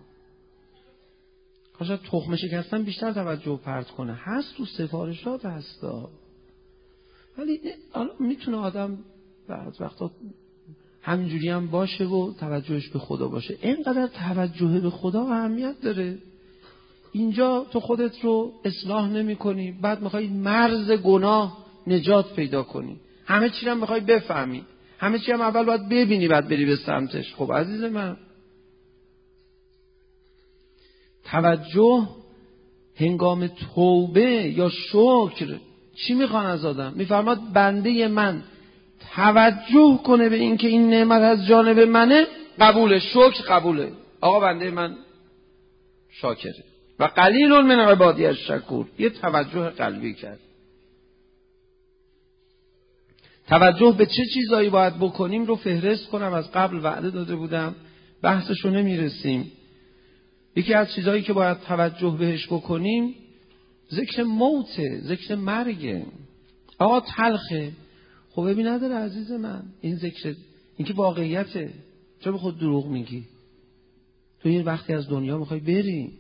شاید تخم شکستن بیشتر توجه پرت کنه، هست تو سفارشات هستا، ولی میتونه آدم بعض وقتا همینجوری هم باشه و توجهش به خدا باشه. اینقدر توجه به خدا اهمیت داره. اینجا تو خودت رو اصلاح نمی کنی، بعد میخوای مرز گناه نجات پیدا کنی، همه چی هم میخوای بفهمی، همه چی هم اول باید ببینی بعد بری به سمتش. خب عزیز من، توجه هنگام توبه یا شکر چی میخوان از آدم؟ میفرماد بنده من توجه کنه به این که این نعمت از جانب منه، قبوله، شکر قبوله. آقا بنده من شاکره و قلیل من عبادی الشکور. یه توجه قلبی کرد. توجه به چه چیزایی باید بکنیم رو فهرست کنم، از قبل وعده داده بودم، بحثشو نمیرسیم. یکی از چیزایی که باید توجه بهش بکنیم ذکر موته، ذکر مرگه. آقا تلخه، خب ببین نداره عزیز من این ذکر، این که واقعیته، چرا به خود دروغ میگی؟ تو این وقتی از دنیا میخوای بری،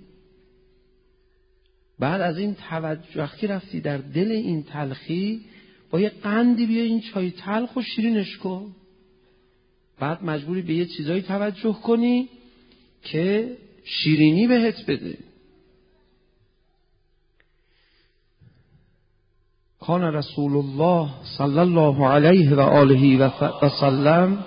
بعد از این توجه وقتی رفتی در دل این تلخی با یه قندی بیا این چای تلخ و شیرینش کن، بعد مجبوری به یه چیزایی توجه کنی که شیرینی بهت بده. کان رسول الله صلی الله علیه و آله و سلم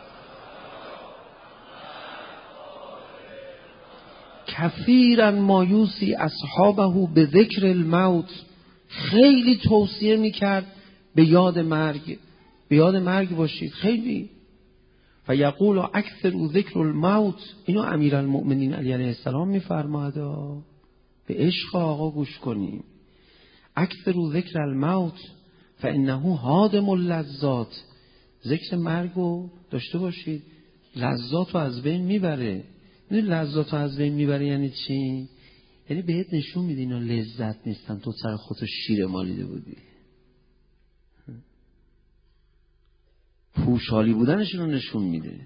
کثیرا ما یوصی اصحابه به ذکر الموت، خیلی توصیه میکرد به یاد مرگ، به یاد مرگ باشید خیلی. و یقول اکثر ذکر الموت، اینو امیرالمؤمنین علی علیه السلام میفرماید. به عشق آقا گوش کنیم. اکثر ذکر الموت فانه هادم اللذات، ذکر مرگو داشته باشید، لذاتو از بین میبره. این لذاتو از بین میبره یعنی چی؟ یعنی بهت نشون میده اینا لذت نیستن، تو سر خودتو شیر مالیده بودی. پوشالی بودنشون رو نشون میده.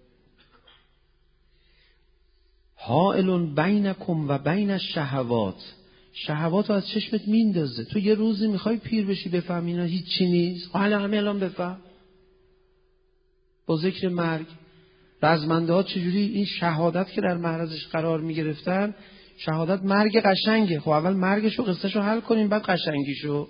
حائل بینکم و بین الشهوات، شهوات رو از چشمت میندازه. تو یه روزی میخوای پیر بشی بفهمی اینا هیچ چی نیست، حالا همه الان بفهم با ذکر مرگ. رزمنده ها چجوری این شهادت که در معرضش قرار می گرفتن، شهادت مرگ قشنگه، خب اول مرگشو قصهشو حل کنیم بعد قشنگیشو.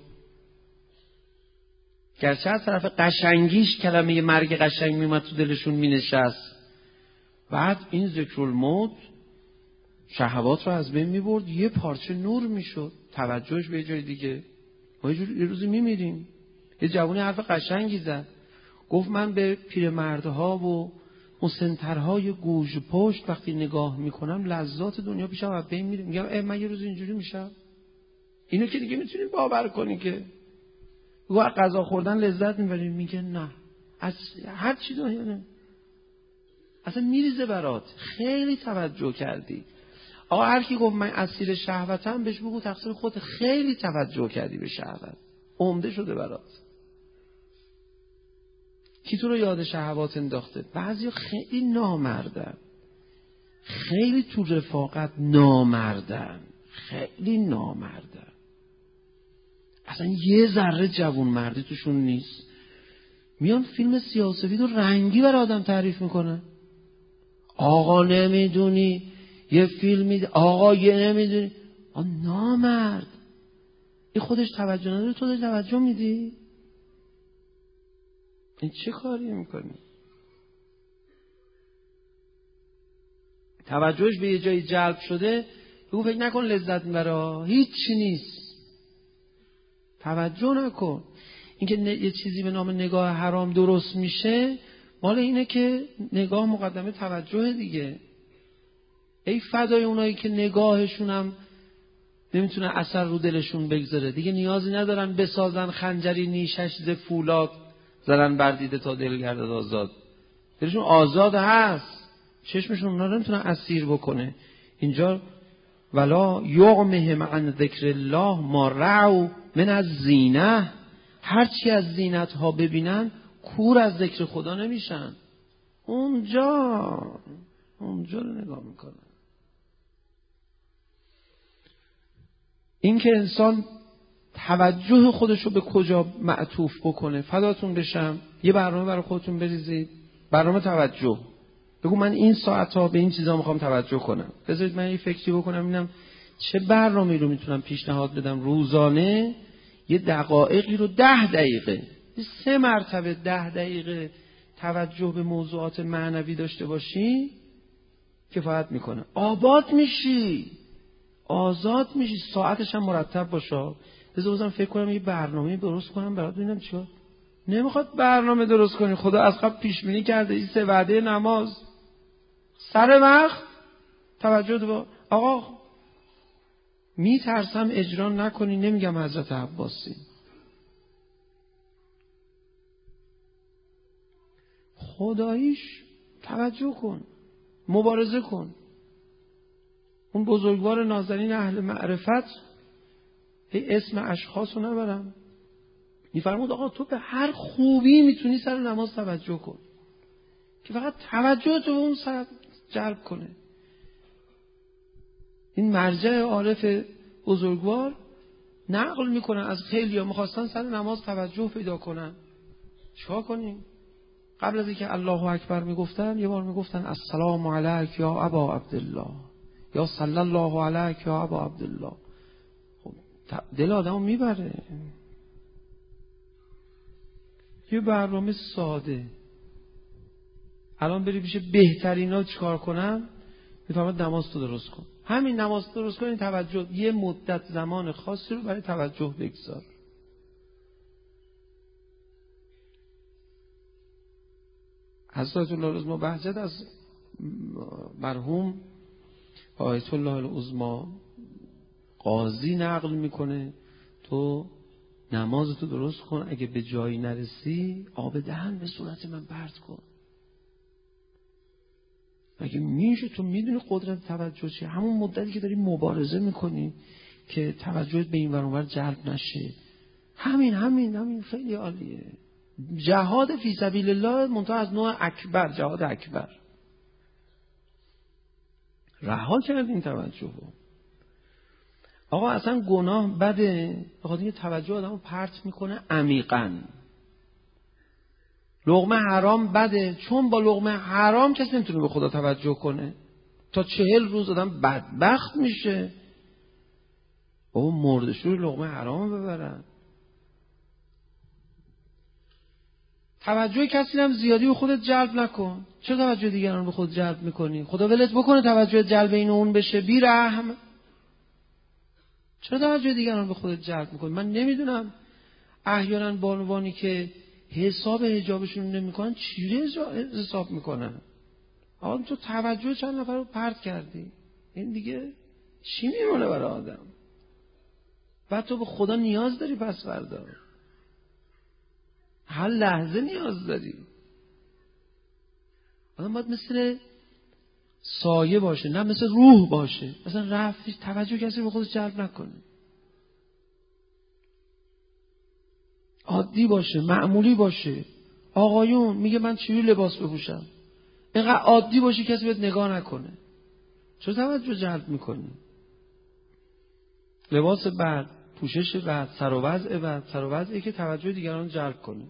گرچه از طرف قشنگیش کلمه مرگ قشنگ میومد تو دلشون مینشست، بعد این ذکرالموت شهوات رو از بین میبرد، یه پارچه نور میشد، توجهش به جای دیگه. ما یه روزی میمیریم. یه جوانی حرف قشنگی زد، گفت من به پیرمردها و مسن‌ترهای گوژ پشت وقتی نگاه میکنم لذات دنیا پیشم از بین میره. میگم اه من یه روز اینجوری میشم؟ اینو که دیگه میتونیم باور کنی که و غذا خوردن لذت میبریم؟ میگه نه، از هر چی دنیا نه، اصلا میریزه برات. خیلی توجه کردی. آقا هر کی گفت من اسیر شهوتم بهش بگو تقصیر خودت، خیلی توجه کردی به شهوت، عمده شده برات. کی تو رو یاد شهوات انداخته؟ بعضی خیلی نامردن، خیلی تو رفاقت نامردن، خیلی نامردن، اصلا یه ذره جوون مردی توشون نیست. میان فیلم سیاه‌وسفید و رنگی برای آدم تعریف میکنن. آقا نمیدونی یه فیلمی، آقا یه نمیدونی. آه نامرد، این خودش توجه نداره، تو داری توجه میدی؟ این چه کاری میکنی؟ توجهش به یه جایی جلب شده، بگو فکر نکن لذت میبره، هیچی نیست، توجه نکن. اینکه یه چیزی به نام نگاه حرام درست میشه، مال اینه که نگاه مقدمه توجه دیگه. ای فدای اونایی که نگاهشون هم نمیتونه اثر رو دلشون بگذاره، دیگه نیازی ندارن بسازن خنجری نیشش ز فولاد، زدن بردیده تا دل گردد آزاد. دلشون آزاد هست، چشمشون اونا رو نمیتونه اسیر بکنه. اینجا ولا یغمهم عن ذکر الله ما رعوا من از زینه، هرچی از زینت ها ببینن کور از ذکر خدا نمیشن. اونجا اونجا رو نگاه میکنن. این که انسان توجه خودشو به کجا معطوف بکنه. فداتون بشم یه برنامه برای خودتون بریزید، برنامه توجه. بگو من این ساعت ها به این چیزا میخوام توجه کنم. بذارید من یه فکری بکنم ببینم چه برنامه‌ای رو میتونم پیشنهاد بدم روزانه یه دقایقی رو، ده دقیقه، سه مرتبه ده دقیقه توجه به موضوعات معنوی داشته باشی کفایت میکنه. آباد میشی، آزاد میشی، ساعتش هم مرتب باشه. بذار بازم فکر کنم یه برنامه درست کنم برات ببینم چیکار. نمیخواد برنامه درست کنی، خدا از قبل پیش بینی کرده این سه وعده نماز سر وقت توجه با. آقا میترسم اجرا نکنی، نمیگم حضرت عباسی، خداییش توجه کن، مبارزه کن. اون بزرگوار نازنین اهل معرفت، هی اسم اشخاص رو نبرم، میفرمود آقا تو به هر خوبی میتونی سر نماز توجه کن که فقط توجه تو به اون سر جلب کنه. این مرجع عارف بزرگوار نقل میکنن از خیلی ها میخواستن سر نماز توجه پیدا کنن. چیکار کنیم؟ قبل از اینکه الله اکبر میگفتن یه بار میگفتن السلام علیک یا ابا عبدالله یا صلی الله علیک یا ابا عبدالله. خب دل آدمو میبره. یه برنامه ساده. الان بری پیش بهترینا چیکار کنم؟ میفهمد نماز تو درست کن. همین نماز درست کن، این توجه یه مدت زمان خاصی رو برای توجه بگذار. حضرت الله العظمی بهجت از مرحوم آیت الله العظمی قاضی نقل میکنه تو نماز تو درست کن، اگه به جایی نرسی آب دهن به صورت من پرت کن. مگه میشه؟ تو میدونی قدرت توجه چیه؟ همون مدتی که داری مبارزه میکنی که توجهت به این ور اون ور جلب نشه. همین همین همین خیلی عالیه. جهاد فی سبیل الله منتها از نوع اکبر، جهاد اکبر. رها کردین توجه رو. آقا اصلا گناه بده، بخاطر اینکه توجه آدمو پرت میکنه عمیقاً. لقمه حرام بده، چون با لقمه حرام کسی نمیتونه به خدا توجه کنه. تا چهل روز آدم بدبخت میشه. بابا مردشور لقمه حرام ببرن. توجه کسی هم زیادی به خودت جلب نکن. چرا توجه دیگران به خود جلب میکنی؟ خدا ولت بکنه توجه جلب این و اون بشه، بی رحم. چرا توجه دیگران به خودت جلب میکنی؟ من نمیدونم احیانا بانوانی که حساب حجابشون نمیکنن چیره حساب میکنن. آقا تو توجه چند نفر رو پرت کردی، این دیگه چی میمونه برای آدم؟ بعد تو به خدا نیاز داری پس فردا، هر لحظه نیاز داری. آدم باید مثل سایه باشه، نه مثل روح باشه. مثلا رفتی توجه کسی به خودش جلب نکنه، عادی باشه، معمولی باشه. آقایون میگه من چجوری لباس بپوشم، اینقدر عادی باشه کسی بهت نگاه نکنه. چرا توجه جلب میکنی؟ لباس بد، پوشش بد، سر و وضع بد، سر و وضعی که توجه دیگران جلب کنه.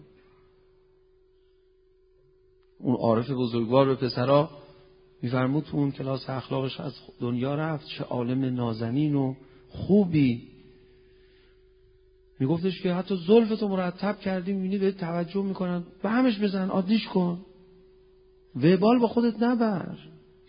اون عارف بزرگوار به پسرا میفرمود تو اون کلاس اخلاقش از دنیا رفت، چه عالم نازنین و خوبی. میگفتش که حتی زلفتو مرتب کردی میبینی به توجه میکنن، به همش بزن، عادیش کن، وبال با خودت نبر.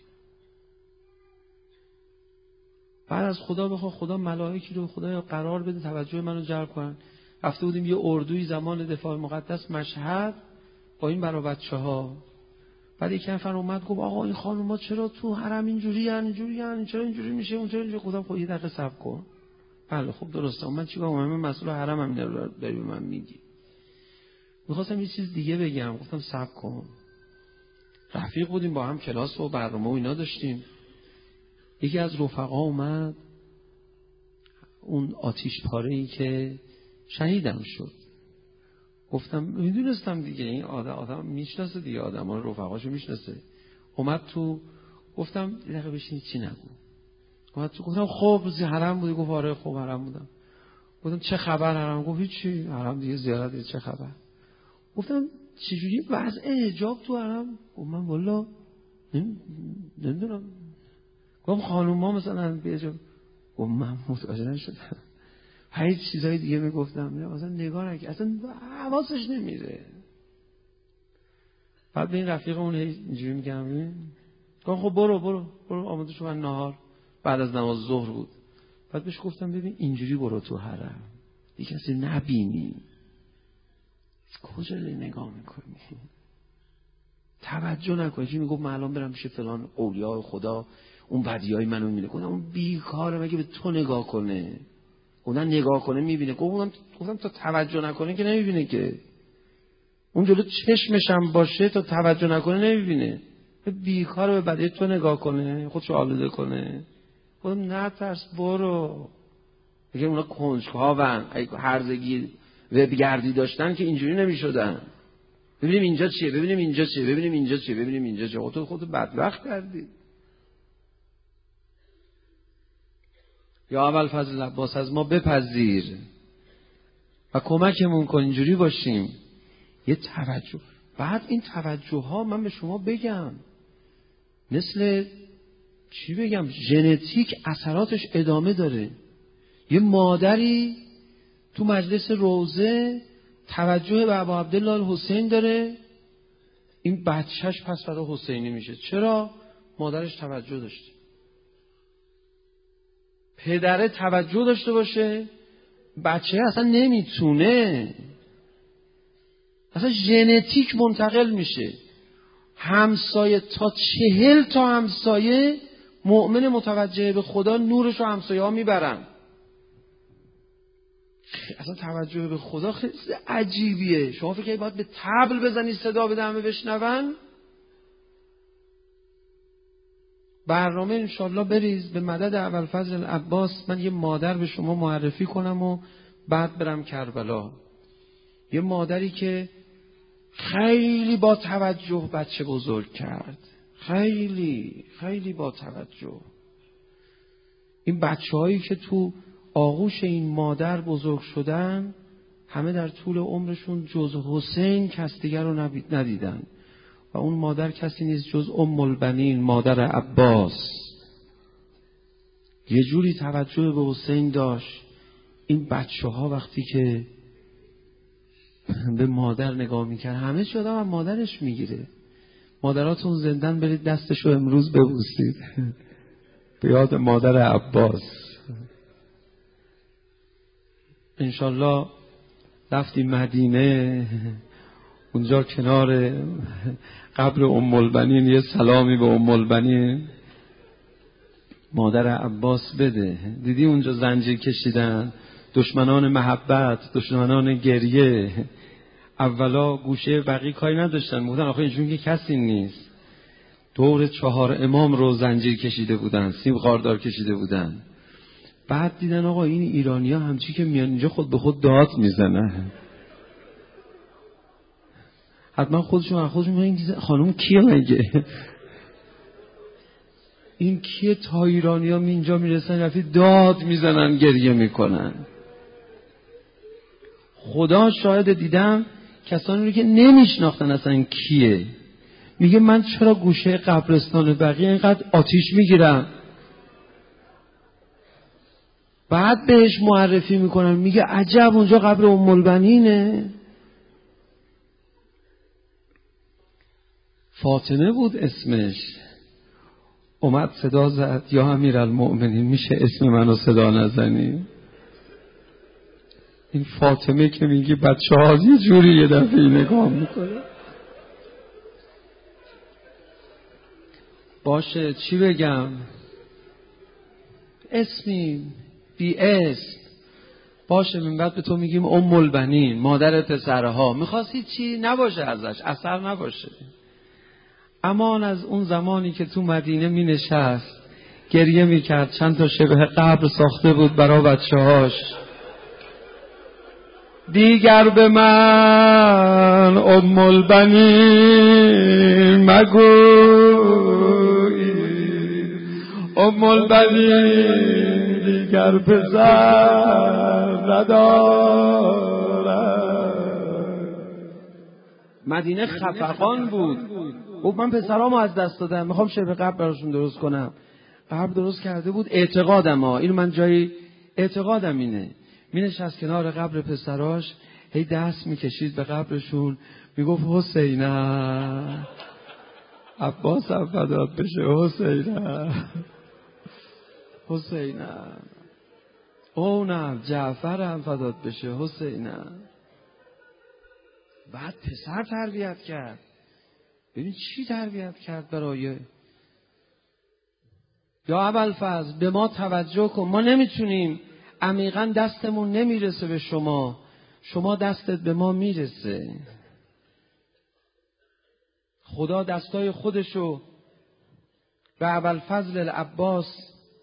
بعد از خدا بخوا خدا ملائکی رو خدا قرار بده توجه منو جلب کنن. رفته بودیم یه اردوی زمان دفاع مقدس مشهد با این برا بچه‌ها. بعد یک نفر اومد گفت آقا این خانوما چرا تو حرم اینجوری ان اینجوری ان چرا اینجوری میشه اونجوری اینجوری؟ خودم خود یه دقیقه صبر کن. بله خب درسته، من چیکار کنم؟ من مسئول حرم هم اینا داری به من میگی. میخواستم یه چیز دیگه بگم، گفتم صبر کن. رفیق بودیم با هم کلاس و برنامه و اینا داشتیم. یکی از رفقا اومد، اون آتش پاره‌ای که شهیدم شد. گفتم میدونستم دیگه این آدم آدم میشناسه دیگه، آدما رفقاشو میشناسه. اومد تو، گفتم یه دقیقه بشین چی نگو. اومد تو، گفتم خب روزی حرم بودی؟ گفت آره خب حرم بودم. گفتم چه خبر حرم؟ گفت هیچی، حرم دیگه زیارت دیگه، چه خبر؟ گفتم چجوری وضع حجاب تو حرم؟ گفت من والا نمیدونم. گفتم خانوما مثلا بیاجا. گفت من متوجه نشدم. هیچ چیزای دیگه میگفتم مثلا نگاه نکرد، اصلا حواسش نمیره. بعد به این رفیق اون اینجوری میگم، گفتم خب برو برو برو آماده شو من نهار. بعد از نماز ظهر بود. بعد بهش گفتم ببین اینجوری برو تو حرم، دیگه کسی نبینی. کجا داری نگاه میکنی؟ توجه نکنی. چی میگفت من الان برم پیش فلان اولیاء خدا اون بدیای منو میبینه. گفتم اون بیکاره، مگه به تو نگاه کنه؟ اون نگاه کنه میبینه. گفتم گفتم تا توجه نکنه که نمیبینه که. اون جلو چشمش هم باشه تا توجه نکنه نمیبینه. بیکاره به بدی تو نگاه کنه، خودشو آلوده کنه. گفتم نه ترس برو. میگه اونا کنجکاون، هرزگی وبگردی داشتن که اینجوری نمیشدن. ببینیم اینجا چیه، ببینیم اینجا چیه، ببینیم اینجا چیه، ببینیم اینجا چیه. خودت خودت بدبخت کردی. یا ابوالفضل عباس از ما بپذیر و کمکمون کن اینجوری باشیم. یه توجه. بعد این توجه ها من به شما بگم مثل چی بگم، ژنتیک اثراتش ادامه داره. یه مادری تو مجلس روزه توجه به ابا عبدالله الحسین داره، این بچهش پس فردا حسینی میشه. چرا؟ مادرش توجه داشته. پدره توجه داشته باشه، بچه اصلا نمیتونه، اصلا ژنتیک منتقل میشه. همسایه تا چهل تا همسایه مؤمن متوجه به خدا نورش رو همسایه ها میبرن. اصلا توجه به خدا خیلی عجیبیه. شما فکر کنید باید به طبل بزنی صدا بده همه بشنون؟ برنامه انشالله بریز به مدد ابوالفضل عباس. من یه مادر به شما معرفی کنم و بعد برم کربلا. یه مادری که خیلی با توجه بچه بزرگ کرد، خیلی خیلی با توجه. این بچه هایی که تو آغوش این مادر بزرگ شدن همه در طول عمرشون جز حسین کس دیگر رو ندیدن و اون مادر کسی نیست جز ام البنین، مادر عباس. یه جوری توجه به حسین داشت. این بچه ها وقتی که به مادر نگاه میکرد، همه چی آدم هم مادرش میگیره. مادراتون زندن، برید دستشو امروز ببوسید به یاد مادر عباس. انشالله رفتیم مدینه، اونجا کنار قبر ام البنین یه سلامی به ام البنین مادر عباس بده. دیدی اونجا زنجیر کشیدن، دشمنان محبت، دشمنان گریه. اولا گوشه بقیه کاری نداشتن، بودن آخه اینجون که کسی نیست. دور چهار امام رو زنجیر کشیده بودن، سیم خاردار کشیده بودن. بعد دیدن آقا این ایرانی ها همچی که میان اینجا خود به خود داد میزنن. حتما خودشون خودشون میگن خانم کیه مگه؟ این کیه؟ تا ایرانی ها اینجا میرسن رفتی داد میزنن، گریه میکنن. خدا شاهد، دیدم کسانی رو که نمیشناختن اصلا کیه. میگه من چرا گوشه قبرستان بقیه اینقدر آتیش میگیرم؟ بعد بهش معرفی میکنن، میگه عجب اونجا قبر ام البنینه. فاطمه بود اسمش. اومد صدا زد یا امیرالمؤمنین میشه اسم منو صدا نزنی؟ این فاطمه که میگی بچه ها یه جوری یه دفعه نگاه میکنه. باشه چی بگم؟ اسمی بی اسم باشه. من بعد به تو میگیم ام البنین، مادر پسرها. میخواستی چی نباشه ازش، اثر نباشه. امان از اون زمانی که تو مدینه می نشست گریه می کرد، چند تا شبه قبر ساخته بود برای بچه هاش. دیگر به من ام البنین مگوی، ام البنین دیگر پسر ندارد. مدینه خفقان بود. گفت من پسرامو از دست دادم، میخوام شبه قبر براشون درست کنم. قبر درست کرده بود. اعتقادم ها اینو من جایی اعتقادم اینه، می نشست کنار قبر پسراش، هی دست میکشید به قبرشون، میگفت حسینه، عباس هم فدات بشه، حسینه حسینه، اونم جعفر هم فدات بشه، حسینه. بعد پسر تربیت کرد. ببین چی تربیت کرد برای یا ابوالفضل. به ما توجه کن، ما نمیتونیم، عمیقا دستمون نمیرسه به شما، شما دستت به ما میرسه. خدا دستای خودشو به ابوالفضل العباس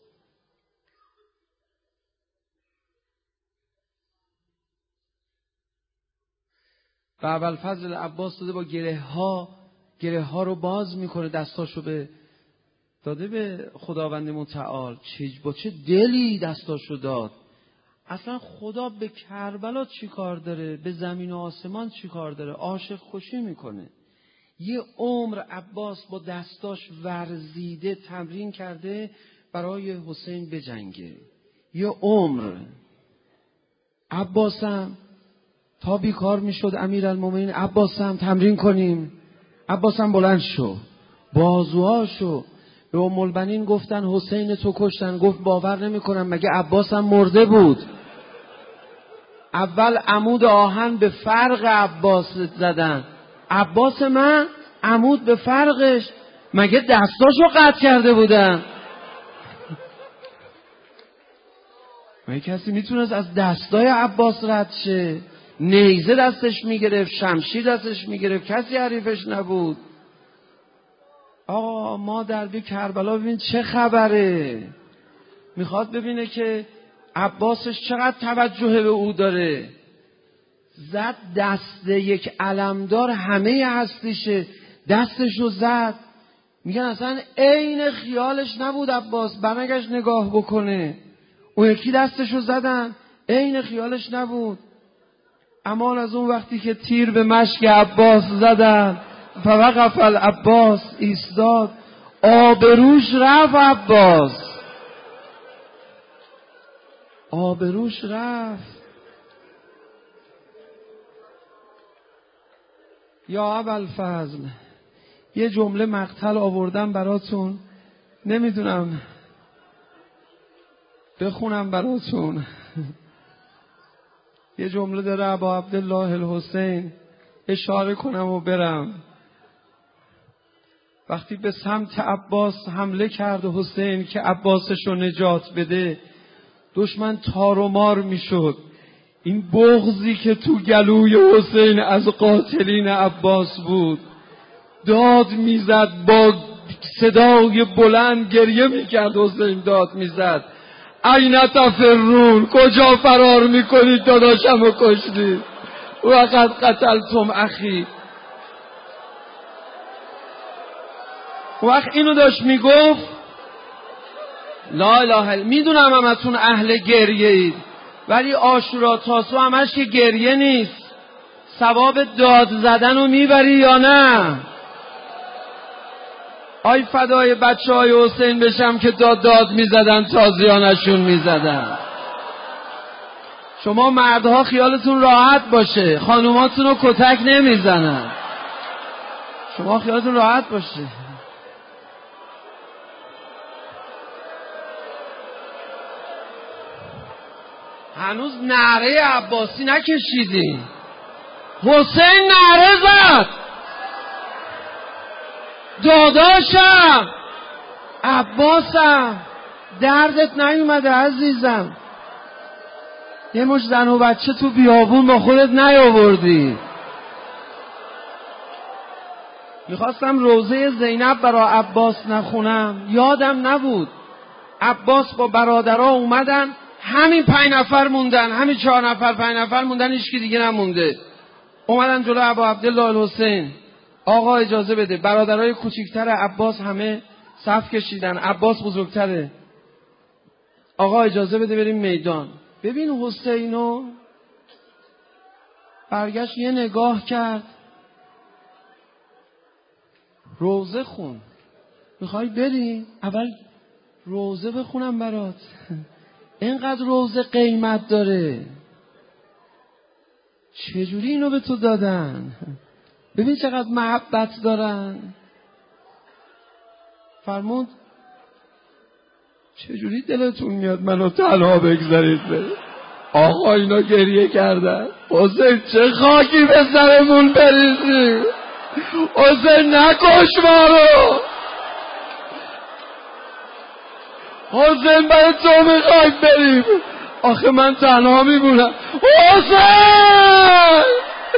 به ابوالفضل العباس داده، با گره ها گره ها رو باز میکنه، دستاشو به داده به خداوند متعال. چه با چه دلی دستاشو داد. اصلا خدا به کربلا چی کار داره؟ به زمین و آسمان چی کار داره؟ عاشق خوشی میکنه. یه عمر عباس با دستاش ورزیده تمرین کرده برای حسین بجنگه. یه عمر عباسم تا بیکار میشد امیرالمومنین، عباسم تمرین کنیم. عباسم بلند شو، بازوهاشو به ام البنین گفتن حسین تو کشتن. گفت باور نمیکنم، مگه عباسم مرده بود؟ اول عمود آهن به فرق عباس زدن. عباس من عمود به فرقش، مگه دستاشو قطع کرده بودن؟ مگه کسی میتونست از دستای عباس رد شه؟ نیزه دستش میگرفت، شمشیر دستش میگرفت، کسی حریفش نبود. آقا ما در بی کربلا ببین چه خبره. میخواد ببینه که عباسش چقدر توجه به او داره. زد دست یک علمدار همه هستیشه، دستشو زد. میگن اصلا عین خیالش نبود عباس برنگشت نگاه بکنه. اون یکی دستشو زدن، عین خیالش نبود. امان از اون وقتی که تیر به مشک عباس زدن، فوقف العباس، ایستاد، آبروش رفت. عباس آبروش رفت. یا ابوالفضل، یه جمله مقتل آوردم براتون، نمیدونم بخونم براتون. یه جمله داره ابا عبدالله الحسین، اشاره کنم و برم. وقتی به سمت عباس حمله کرد حسین که عباسش رو نجات بده، دشمن تار و مار میشد. این بغضی که تو گلوی حسین از قاتلین عباس بود، داد میزد، با صدای بلند گریه میکرد. حسین داد میزد این تفرون، کجا فرار میکنید؟ داداشم رو کشتید. وقد قتلتم اخی. وقت اینو داشت میگفت لا اله، میدونم همتون اهل گریه اید، ولی عاشورا تاسو همش که گریه نیست. ثواب داد زدن رو میبری یا نه؟ آی فدای بچه های حسین بشم که داد داد میزدن، تازیانشون میزدن. شما مردها خیالتون راحت باشه، خانوماتون رو کتک نمیزنن. شما خیالتون راحت باشه. هنوز نعره عباسی نکشیدین. حسین نعره زد داداشم، عباسم، دردت نیومده عزیزم؟ یه مش زن و بچه تو بیابون با خودت نیاوردی؟ میخواستم روزه زینب برا عباس نخونم، یادم نبود. عباس با برادرها اومدن، همین پنج نفر موندن، همین چهار نفر پنج نفر موندن، هیچکی دیگه نمونده. اومدن جلو ابا عبدالله الحسین، آقا اجازه بده. برادرای کوچیکتر عباس همه صف کشیدن، عباس بزرگتره. آقا اجازه بده بریم میدان. ببین حسینو برگشت یه نگاه کرد، روزه خون. میخوای بری؟ اول روزه بخونم برات. اینقدر روزه قیمت داره، چجوری اینو به تو دادن؟ ببین چقدر محبت دارن. فرمود چجوری دلتون میاد منو تنها بگذارید بره؟ آقا اینا گریه کردن. حسین چه خاکی به سرمون بریزی؟ حسین نکش ما رو. حسین برای تو میخوایم بریم. آخه من تنها میمونم. حسین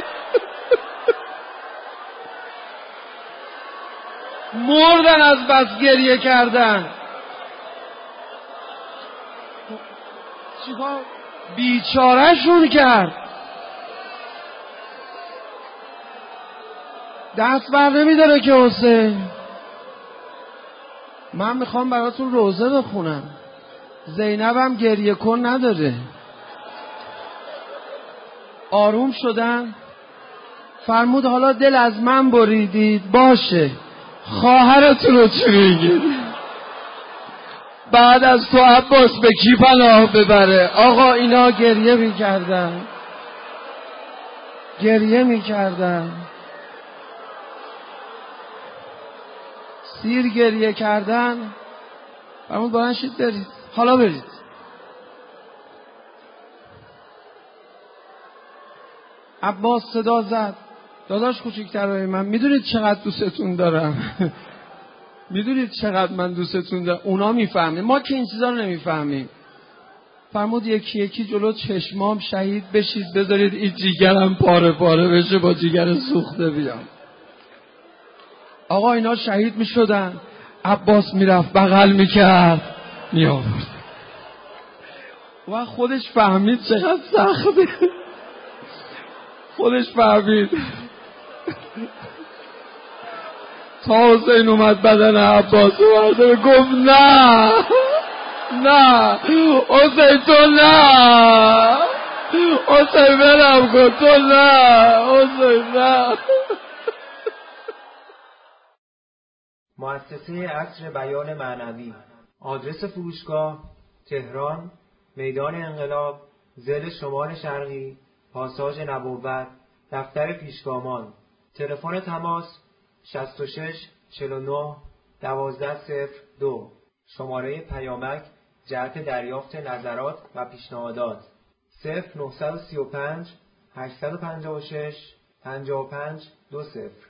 مردن از بس گریه کردن. چیکار بیچارهشون کرد. دست بر نمیداره که حسین. من میخوام براتون روزه بخونم. زینبم گریه کن نداره. آروم شدن. فرمود حالا دل از من بریدید، باشه، خواهرتون رو چی میگید؟ بعد از تو عباس به کی پناه ببره؟ آقا اینا گریه میکردن، گریه میکردن، سیر گریه کردن. فرمود بلند شید برید، حالا برید. عباس صدا زد داداش کوچیکترهای من، میدونید چقدر دوستتون دارم؟ میدونید چقدر من دوستتون دارم؟ اونا میفهمیم، ما که این چیزا رو نمیفهمیم. فرمود یکی یکی جلو چشمام شهید بشید، بذارید این جیگرم پاره پاره بشه، با جیگر سوخته بیام. آقا اینا شهید میشدن. عباس میرفت بغل میکرد میآورد. و خودش فهمید چقدر سخته. خودش فهمید. تا حسین اومد بدن عباس اومده گفت نه نه حسین تو نه حسین برم کن تو نه حسین نه. مؤسسه عصر بیان معنوی. آدرس فروشگاه: تهران، میدان انقلاب، ضلع شمال شرقی، پاساژ نبوت، دفتر پیشگامان. تلفن تماس: شصت و شش چهل و نه دوازده صفر دو. شماره پیامک جهت دریافت نظرات و پیشنهادات: صفر نه سه پنج هشت پنج شش پنج پنج دو صفر.